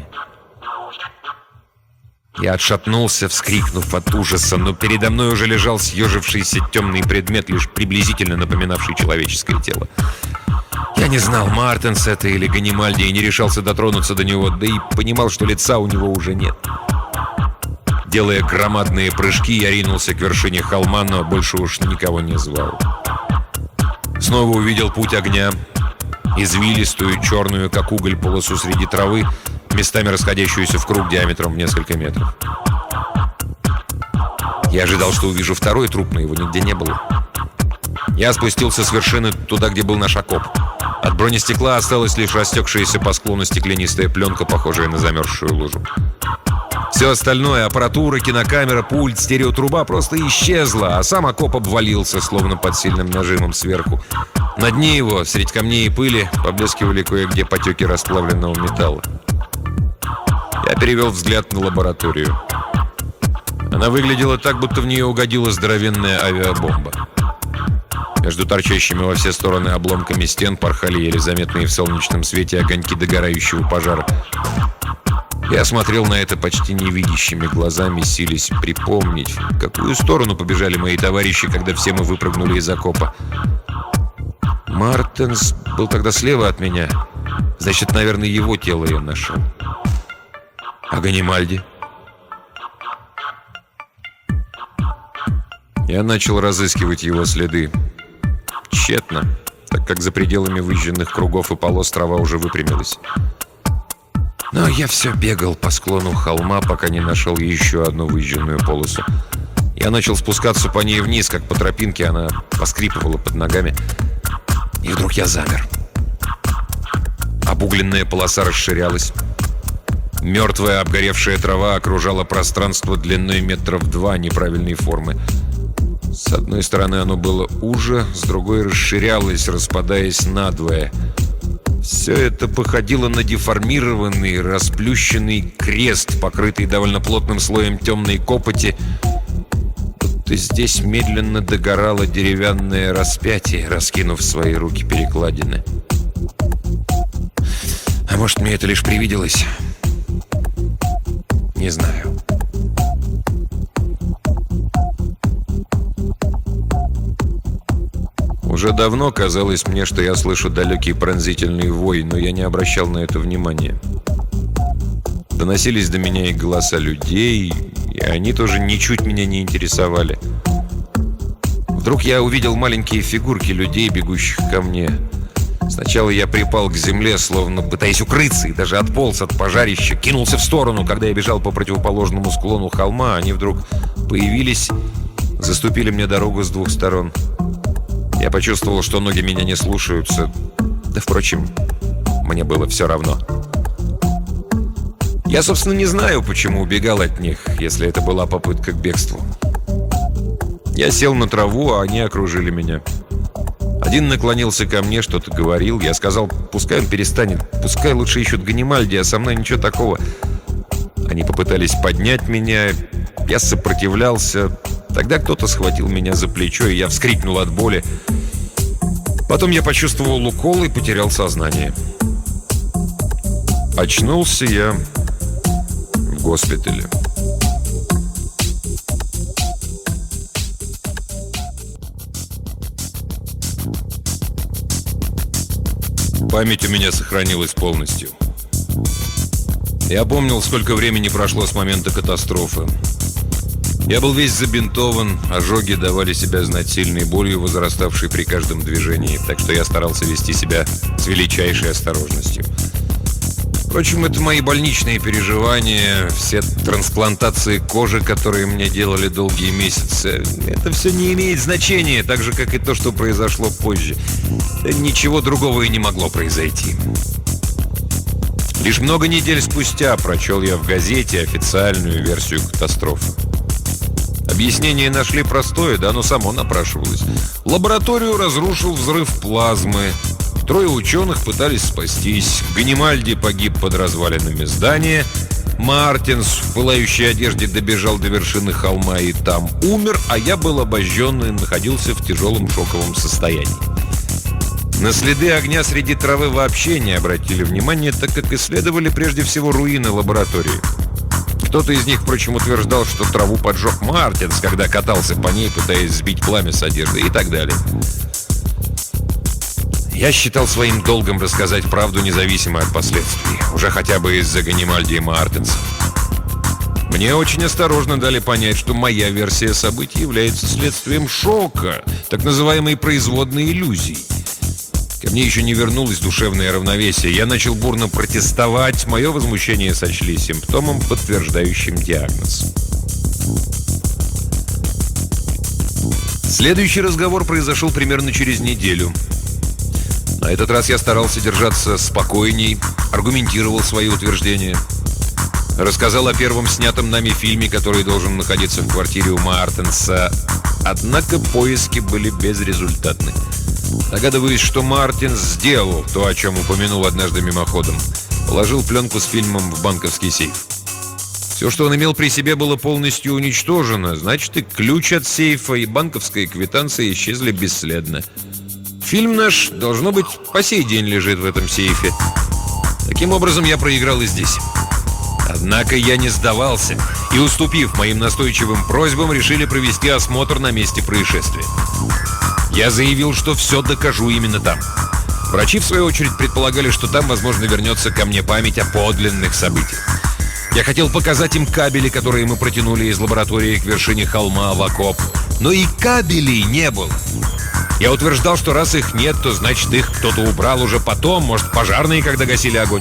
Я отшатнулся, вскрикнув от ужаса, но передо мной уже лежал съежившийся темный предмет, лишь приблизительно напоминавший человеческое тело. Я не знал, Мартенс это или Ганимальди, и не решался дотронуться до него, да и понимал, что лица у него уже нет. Делая громадные прыжки, я ринулся к вершине холма, но больше уж никого не звал. Снова увидел путь огня, извилистую, черную, как уголь, полосу среди травы, местами расходящуюся в круг диаметром в несколько метров. Я ожидал, что увижу второй труп, но его нигде не было. Я спустился с вершины туда, где был наш окоп. От бронестекла осталась лишь растекшаяся по склону стеклянистая пленка, похожая на замерзшую лужу. Все остальное — аппаратура, кинокамера, пульт, стереотруба — просто исчезло, а сам окоп обвалился, словно под сильным нажимом сверху. На дне его, среди камней и пыли, поблескивали кое-где потеки расплавленного металла. Я перевел взгляд на лабораторию. Она выглядела так, будто в нее угодила здоровенная авиабомба. Между торчащими во все стороны обломками стен порхали еле заметные в солнечном свете огоньки догорающего пожара. Я смотрел на это почти невидящими глазами, силясь припомнить, в какую сторону побежали мои товарищи, когда все мы выпрыгнули из окопа. Мартенс был тогда слева от меня. Значит, наверное, его тело я нашел. А Ганимальди? Я начал разыскивать его следы. Тщетно, так как за пределами выжженных кругов и полос трава уже выпрямилась. Но я все бегал по склону холма, пока не нашел еще одну выжженную полосу. Я начал спускаться по ней вниз, как по тропинке, она поскрипывала под ногами. И вдруг я замер. Обугленная полоса расширялась. Мертвая обгоревшая трава окружала пространство длиной метров два неправильной формы. С одной стороны оно было уже, с другой расширялось, распадаясь надвое. Все это походило на деформированный, расплющенный крест, покрытый довольно плотным слоем темной копоти. Будто здесь медленно догорало деревянное распятие, раскинув свои руки перекладины. А может, мне это лишь привиделось? Не знаю. Уже давно казалось мне, что я слышу далекий пронзительный вой, но я не обращал на это внимания. Доносились до меня и голоса людей, и они тоже ничуть меня не интересовали. Вдруг я увидел маленькие фигурки людей, бегущих ко мне. Сначала я припал к земле, словно пытаясь укрыться, и даже отполз от пожарища, кинулся в сторону. Когда я бежал по противоположному склону холма, они вдруг появились, заступили мне дорогу с двух сторон. Я почувствовал, что ноги меня не слушаются. Да, впрочем, мне было все равно. Я, собственно, не знаю, почему убегал от них, если это была попытка к бегству. Я сел на траву, а они окружили меня. Один наклонился ко мне, что-то говорил. Я сказал, пускай он перестанет, пускай лучше ищут Ганимальди, а со мной ничего такого. Они попытались поднять меня, я сопротивлялся. Тогда кто-то схватил меня за плечо, и я вскрикнул от боли. Потом я почувствовал укол и потерял сознание. Очнулся я в госпитале. Память у меня сохранилась полностью. Я помнил, сколько времени прошло с момента катастрофы. Я был весь забинтован, ожоги давали себя знать сильной болью, возраставшей при каждом движении, так что я старался вести себя с величайшей осторожностью. Впрочем, это мои больничные переживания, все трансплантации кожи, которые мне делали долгие месяцы. Это все не имеет значения, так же, как и то, что произошло позже. Ничего другого и не могло произойти. Лишь много недель спустя прочел я в газете официальную версию катастрофы. Объяснение нашли простое, да оно само напрашивалось. Лабораторию разрушил взрыв плазмы. Трое ученых пытались спастись. Ганимальди погиб под развалинами здания. Мартинс в пылающей одежде добежал до вершины холма и там умер, а я был обожжен и находился в тяжелом шоковом состоянии. На следы огня среди травы вообще не обратили внимания, так как исследовали прежде всего руины лаборатории. Кто-то из них, впрочем, утверждал, что траву поджег Мартинс, когда катался по ней, пытаясь сбить пламя с одежды и так далее. Я считал своим долгом рассказать правду, независимо от последствий, уже хотя бы из-за Ганимальди и Мартинса. Мне очень осторожно дали понять, что моя версия событий является следствием шока, так называемой производной иллюзии. Ко мне еще не вернулось душевное равновесие. Я начал бурно протестовать. Мое возмущение сочли симптомом, подтверждающим диагноз. Следующий разговор произошел примерно через неделю. На этот раз я старался держаться спокойней, аргументировал свои утверждения. Рассказал о первом снятом нами фильме, который должен находиться в квартире у Мартинса. Однако поиски были безрезультатны. Догадываюсь, что Мартинс сделал то, о чем упомянул однажды мимоходом. Положил пленку с фильмом в банковский сейф. Все, что он имел при себе, было полностью уничтожено. Значит, и ключ от сейфа, и банковская квитанция исчезли бесследно. Фильм наш, должно быть, по сей день лежит в этом сейфе. Таким образом, я проиграл и здесь. Однако я не сдавался, и, уступив моим настойчивым просьбам, решили провести осмотр на месте происшествия. Я заявил, что все докажу именно там. Врачи, в свою очередь, предполагали, что там, возможно, вернется ко мне память о подлинных событиях. Я хотел показать им кабели, которые мы протянули из лаборатории к вершине холма в окоп. Но и кабелей не было. Я утверждал, что раз их нет, то значит их кто-то убрал уже потом, может, пожарные, когда гасили огонь.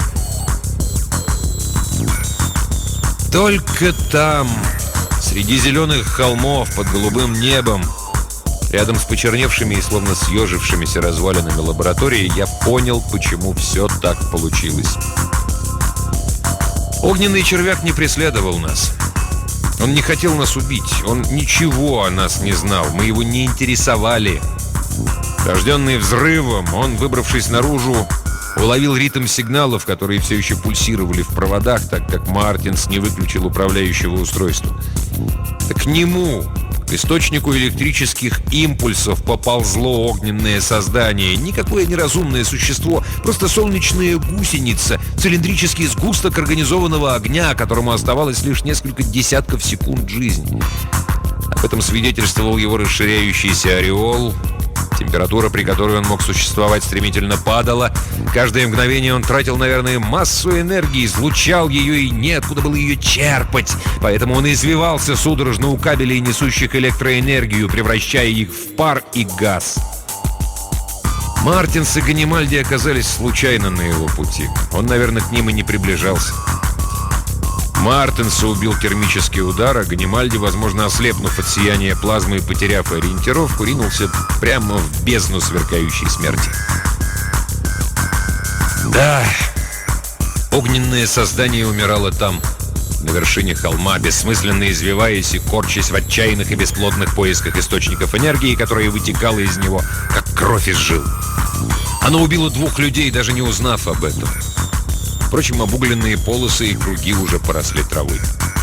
Только там, среди зеленых холмов, под голубым небом, рядом с почерневшими и словно съежившимися развалинами лаборатории, я понял, почему все так получилось. Огненный червяк не преследовал нас. Он не хотел нас убить. Он ничего о нас не знал. Мы его не интересовали. Рожденный взрывом, он, выбравшись наружу, уловил ритм сигналов, которые все еще пульсировали в проводах, так как Мартинс не выключил управляющего устройства. Так к нему, к источнику электрических импульсов, поползло огненное создание. Никакое неразумное существо, просто солнечная гусеница, цилиндрический сгусток организованного огня, которому оставалось лишь несколько десятков секунд жизни. Об этом свидетельствовал его расширяющийся ореол. Температура, при которой он мог существовать, стремительно падала. Каждое мгновение он тратил, наверное, массу энергии, излучал ее, и неоткуда было ее черпать. Поэтому он извивался судорожно у кабелей, несущих электроэнергию, превращая их в пар и газ. Мартинс и Ганимальди оказались случайно на его пути. Он, наверное, к ним и не приближался. Мартинса убил термический удар, а Ганимальди, возможно, ослепнув от сияния плазмы и потеряв ориентировку, ринулся прямо в бездну сверкающей смерти. Да, огненное создание умирало там, на вершине холма, бессмысленно извиваясь и корчась в отчаянных и бесплодных поисках источников энергии, которая вытекала из него, как кровь из жил. Оно убило двух людей, даже не узнав об этом. Впрочем, обугленные полосы и круги уже поросли травой.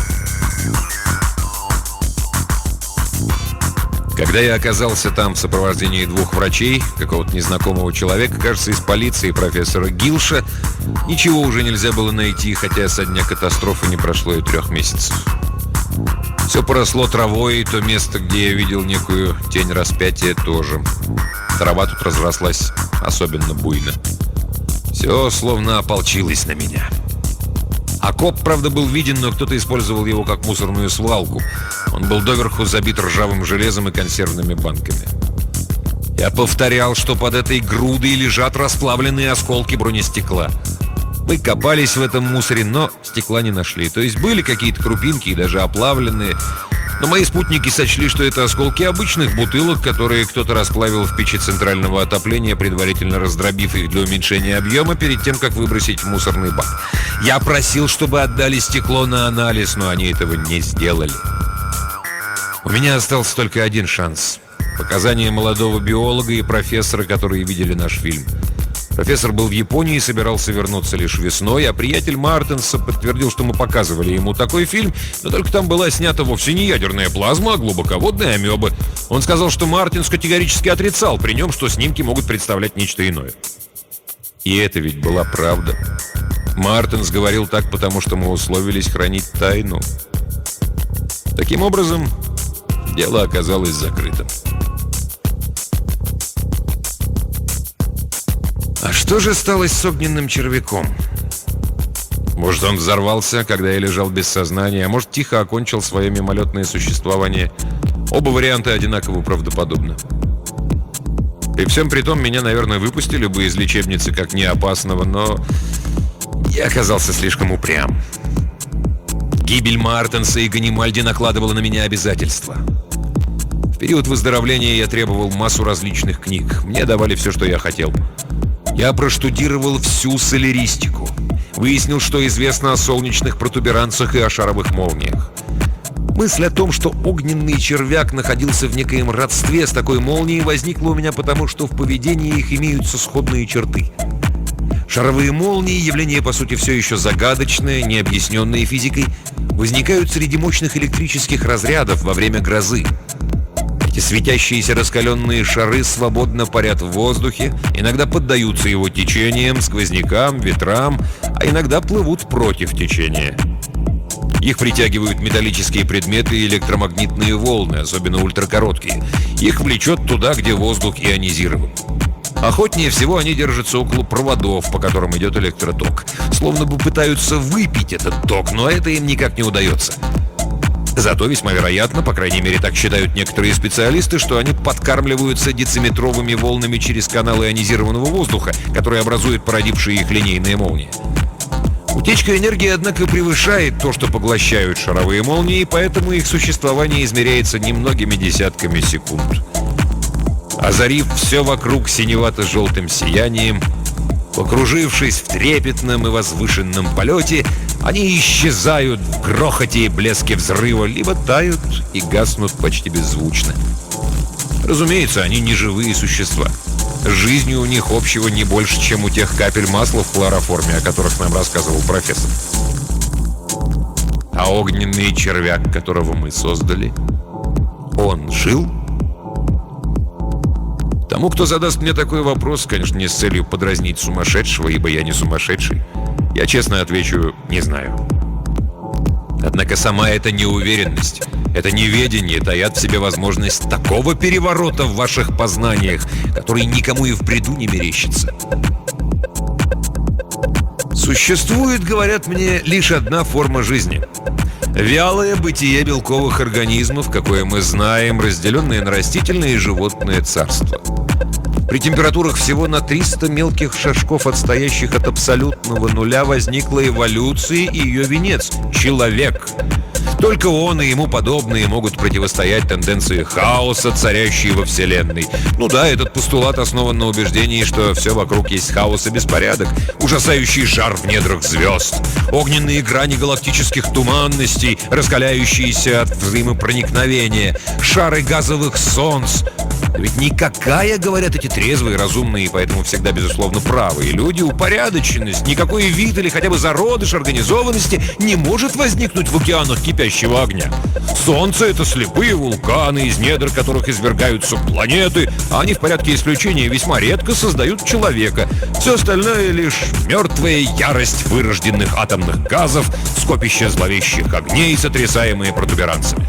Когда я оказался там в сопровождении двух врачей, какого-то незнакомого человека, кажется, из полиции, профессора Гилша, ничего уже нельзя было найти, хотя со дня катастрофы не прошло и трех месяцев. Все поросло травой, и то место, где я видел некую тень распятия, тоже. Трава тут разрослась особенно буйно. Все словно ополчилось на меня. Окоп, правда, был виден, но кто-то использовал его как мусорную свалку. Он был доверху забит ржавым железом и консервными банками. Я повторял, что под этой грудой лежат расплавленные осколки бронестекла. Мы копались в этом мусоре, но стекла не нашли. То есть были какие-то крупинки и даже оплавленные. Но мои спутники сочли, что это осколки обычных бутылок, которые кто-то расплавил в печи центрального отопления, предварительно раздробив их для уменьшения объема перед тем, как выбросить в мусорный бак. Я просил, чтобы отдали стекло на анализ, но они этого не сделали. У меня остался только один шанс. Показания молодого биолога и профессора, которые видели наш фильм. Профессор был в Японии и собирался вернуться лишь весной, а приятель Мартенса подтвердил, что мы показывали ему такой фильм, но только там была снята вовсе не ядерная плазма, а глубоководные амебы. Он сказал, что Мартенс категорически отрицал при нем, что снимки могут представлять нечто иное. И это ведь была правда. Мартенс говорил так, потому что мы условились хранить тайну. Таким образом, дело оказалось закрытым. А что же стало с огненным червяком? Может, он взорвался, когда я лежал без сознания, а может, тихо окончил свое мимолетное существование. Оба варианта одинаково правдоподобны. При всем при том, меня, наверное, выпустили бы из лечебницы как неопасного, но я оказался слишком упрям. Гибель Мартенса и Ганимальди накладывала на меня обязательства. В период выздоровления я требовал массу различных книг. Мне давали все, что я хотел. Я проштудировал всю соляристику. Выяснил, что известно о солнечных протуберанцах и о шаровых молниях. Мысль о том, что огненный червяк находился в некоем родстве с такой молнией, возникла у меня потому, что в поведении их имеются сходные черты. Шаровые молнии, явление по сути все еще загадочное, необъясненное физикой, возникают среди мощных электрических разрядов во время грозы. Эти светящиеся раскаленные шары свободно парят в воздухе, иногда поддаются его течениям, сквознякам, ветрам, а иногда плывут против течения. Их притягивают металлические предметы и электромагнитные волны, особенно ультракороткие. Их влечет туда, где воздух ионизирован. Охотнее всего они держатся около проводов, по которым идет электроток. Словно бы пытаются выпить этот ток, но это им никак не удается. Зато весьма вероятно, по крайней мере так считают некоторые специалисты, что они подкармливаются дециметровыми волнами через каналы ионизированного воздуха, которые образуют породившие их линейные молнии. Утечка энергии, однако, превышает то, что поглощают шаровые молнии, поэтому их существование измеряется немногими десятками секунд. Озарив все вокруг синевато-желтым сиянием, покружившись в трепетном и возвышенном полете, они исчезают в грохоте и блеске взрыва, либо тают и гаснут почти беззвучно. Разумеется, они не живые существа. Жизнью у них общего не больше, чем у тех капель масла в хлороформе, о которых нам рассказывал профессор. А огненный червяк, которого мы создали, он жил? Тому, кто задаст мне такой вопрос, конечно, не с целью подразнить сумасшедшего, ибо я не сумасшедший, я честно отвечу: не знаю. Однако сама эта неуверенность, это неведение таят в себе возможность такого переворота в ваших познаниях, который никому и в бреду не мерещится. Существует, говорят мне, лишь одна форма жизни. Вялое бытие белковых организмов, какое мы знаем, разделенное на растительное и животное царство. При температурах всего на триста мелких шажков, отстоящих от абсолютного нуля, возникла эволюция и ее венец – человек. Только он и ему подобные могут противостоять тенденции хаоса, царящей во Вселенной. Ну да, этот постулат основан на убеждении, что все вокруг есть хаос и беспорядок, ужасающий жар в недрах звезд, огненные грани галактических туманностей, раскаляющиеся от взаимопроникновения, шары газовых солнц. Ведь никакая, говорят эти трезвые, разумные и поэтому всегда, безусловно, правые люди, упорядоченность, никакой вид или хотя бы зародыш организованности не может возникнуть в океанах кипящего огня. Солнце — это слепые вулканы, из недр которых извергаются планеты, а они в порядке исключения весьма редко создают человека. Все остальное — лишь мертвая ярость вырожденных атомных газов, скопище зловещих огней, сотрясаемые протуберанцами.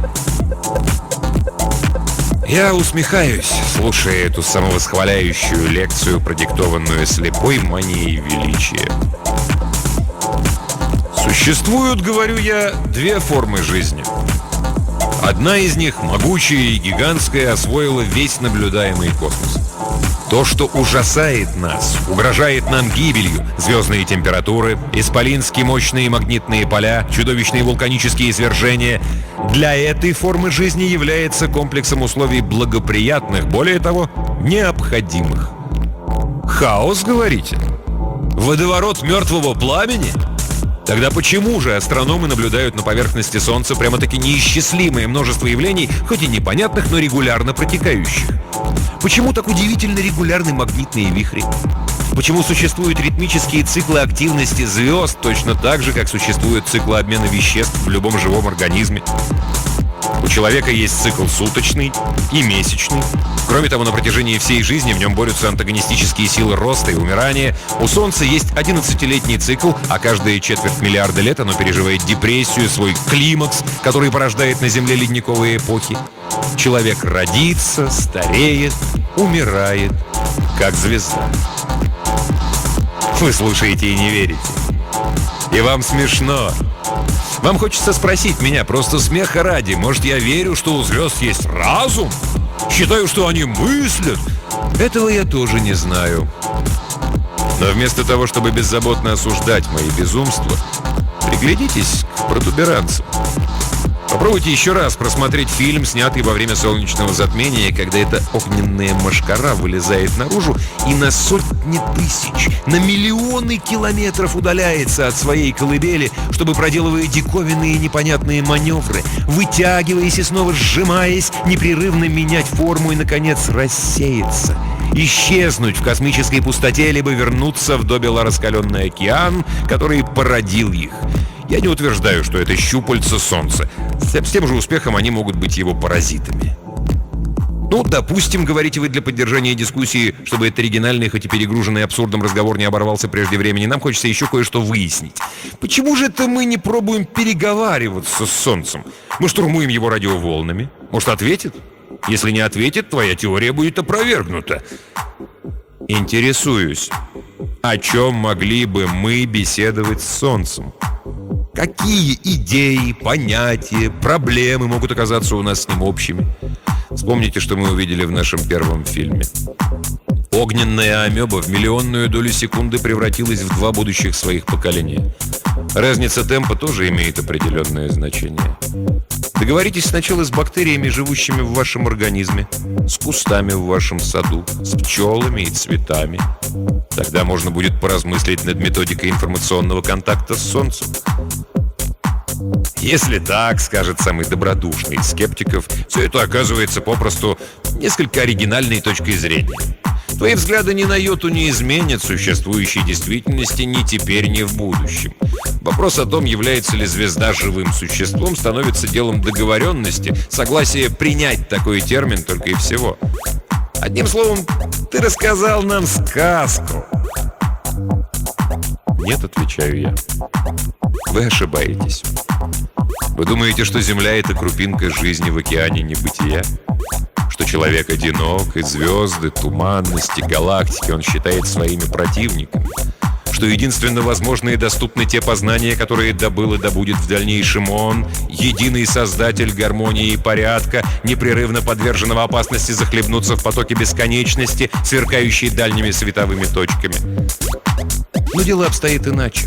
Я усмехаюсь, слушая эту самовосхваляющую лекцию, продиктованную слепой манией величия. Существуют, говорю я, две формы жизни. Одна из них, могучая и гигантская, освоила весь наблюдаемый космос. То, что ужасает нас, угрожает нам гибелью, звездные температуры, исполинские мощные магнитные поля, чудовищные вулканические извержения, для этой формы жизни является комплексом условий благоприятных, более того, необходимых. Хаос, говорите? Водоворот мертвого пламени? Тогда почему же астрономы наблюдают на поверхности Солнца прямо-таки неисчислимое множество явлений, хоть и непонятных, но регулярно протекающих? Почему так удивительно регулярны магнитные вихри? Почему существуют ритмические циклы активности звезд, точно так же, как существуют циклы обмена веществ в любом живом организме? У человека есть цикл суточный и месячный. Кроме того, на протяжении всей жизни в нем борются антагонистические силы роста и умирания. У Солнца есть одиннадцатилетний цикл, а каждые четверть миллиарда лет оно переживает депрессию, свой климакс, который порождает на Земле ледниковые эпохи. Человек родится, стареет, умирает, как звезда. Вы слушаете и не верите. И вам смешно. Вам хочется спросить меня, просто смеха ради, может, я верю, что у звезд есть разум? Считаю, что они мыслят? Этого я тоже не знаю. Но вместо того, чтобы беззаботно осуждать мои безумства, приглядитесь к протуберанцам. Попробуйте еще раз просмотреть фильм, снятый во время солнечного затмения, когда эта огненная мошкара вылезает наружу и на сотни тысяч, на миллионы километров удаляется от своей колыбели, чтобы, проделывая диковинные непонятные маневры, вытягиваясь и снова сжимаясь, непрерывно менять форму и, наконец, рассеяться, исчезнуть в космической пустоте, либо вернуться в добело раскаленный океан, который породил их. Я не утверждаю, что это щупальца Солнца. С тем же успехом они могут быть его паразитами. Ну, допустим, говорите вы для поддержания дискуссии, чтобы этот оригинальный, хоть и перегруженный абсурдом разговор не оборвался прежде времени, нам хочется еще кое-что выяснить. Почему же это мы не пробуем переговариваться с Солнцем? Мы штурмуем его радиоволнами. Может, ответит? Если не ответит, твоя теория будет опровергнута. Интересуюсь, о чем могли бы мы беседовать с Солнцем? Какие идеи, понятия, проблемы могут оказаться у нас с ним общими? Вспомните, что мы увидели в нашем первом фильме. Огненная амеба в миллионную долю секунды превратилась в два будущих своих поколения. Разница темпа тоже имеет определенное значение. Договоритесь сначала с бактериями, живущими в вашем организме, с кустами в вашем саду, с пчелами и цветами. Тогда можно будет поразмыслить над методикой информационного контакта с Солнцем. Если так, скажет самый добродушный из скептиков, все это оказывается попросту несколько оригинальной точкой зрения. Твои взгляды ни на йоту не изменят существующей действительности ни теперь, ни в будущем. Вопрос о том, является ли звезда живым существом, становится делом договоренности, согласия принять такой термин только и всего. Одним словом, ты рассказал нам сказку. Нет, отвечаю я. Вы ошибаетесь. Вы думаете, что Земля — это крупинка жизни в океане небытия? Что человек одинок, и звезды, туманности, галактики он считает своими противниками? Что единственно возможны и доступны те познания, которые добыл и добудет в дальнейшем он, единый создатель гармонии и порядка, непрерывно подверженного опасности захлебнуться в потоке бесконечности, сверкающей дальними световыми точками? Но дело обстоит иначе.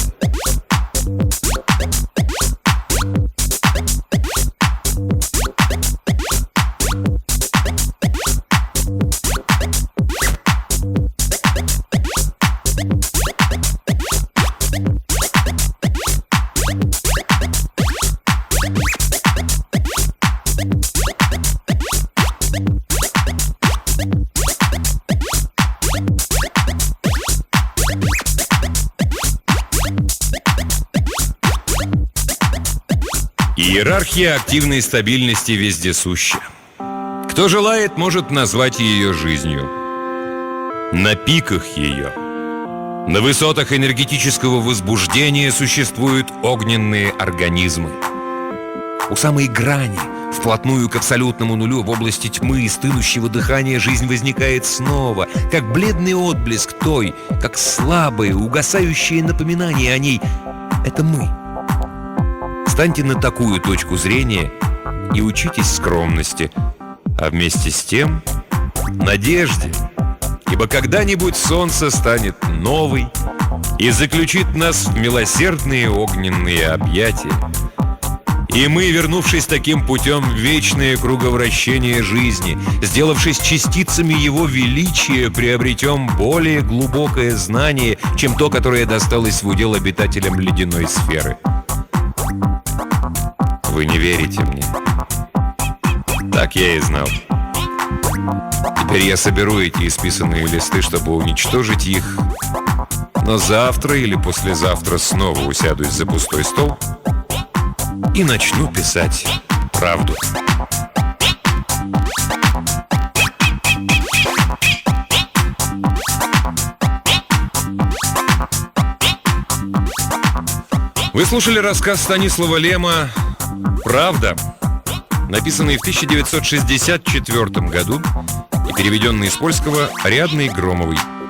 Иерархия активной стабильности вездесуща. Кто желает, может назвать ее жизнью. На пиках ее, на высотах энергетического возбуждения существуют огненные организмы. У самой грани, вплотную к абсолютному нулю в области тьмы и стынущего дыхания, жизнь возникает снова, как бледный отблеск той, как слабое, угасающее напоминание о ней. — это мы. Станьте на такую точку зрения и учитесь скромности, а вместе с тем надежде, ибо когда-нибудь солнце станет новой и заключит нас в милосердные огненные объятия. И мы, вернувшись таким путем в вечное круговращение жизни, сделавшись частицами его величия, приобретем более глубокое знание, чем то, которое досталось в удел обитателям ледяной сферы. Вы не верите мне. Так я и знал. Теперь я соберу эти исписанные листы, чтобы уничтожить их. Но завтра или послезавтра снова усядусь за пустой стол и начну писать правду. Вы слушали рассказ Станислава Лема «Правда», написанный в тысяча девятьсот шестьдесят четвёртом году и переведенный из польского Ариадной Громовой.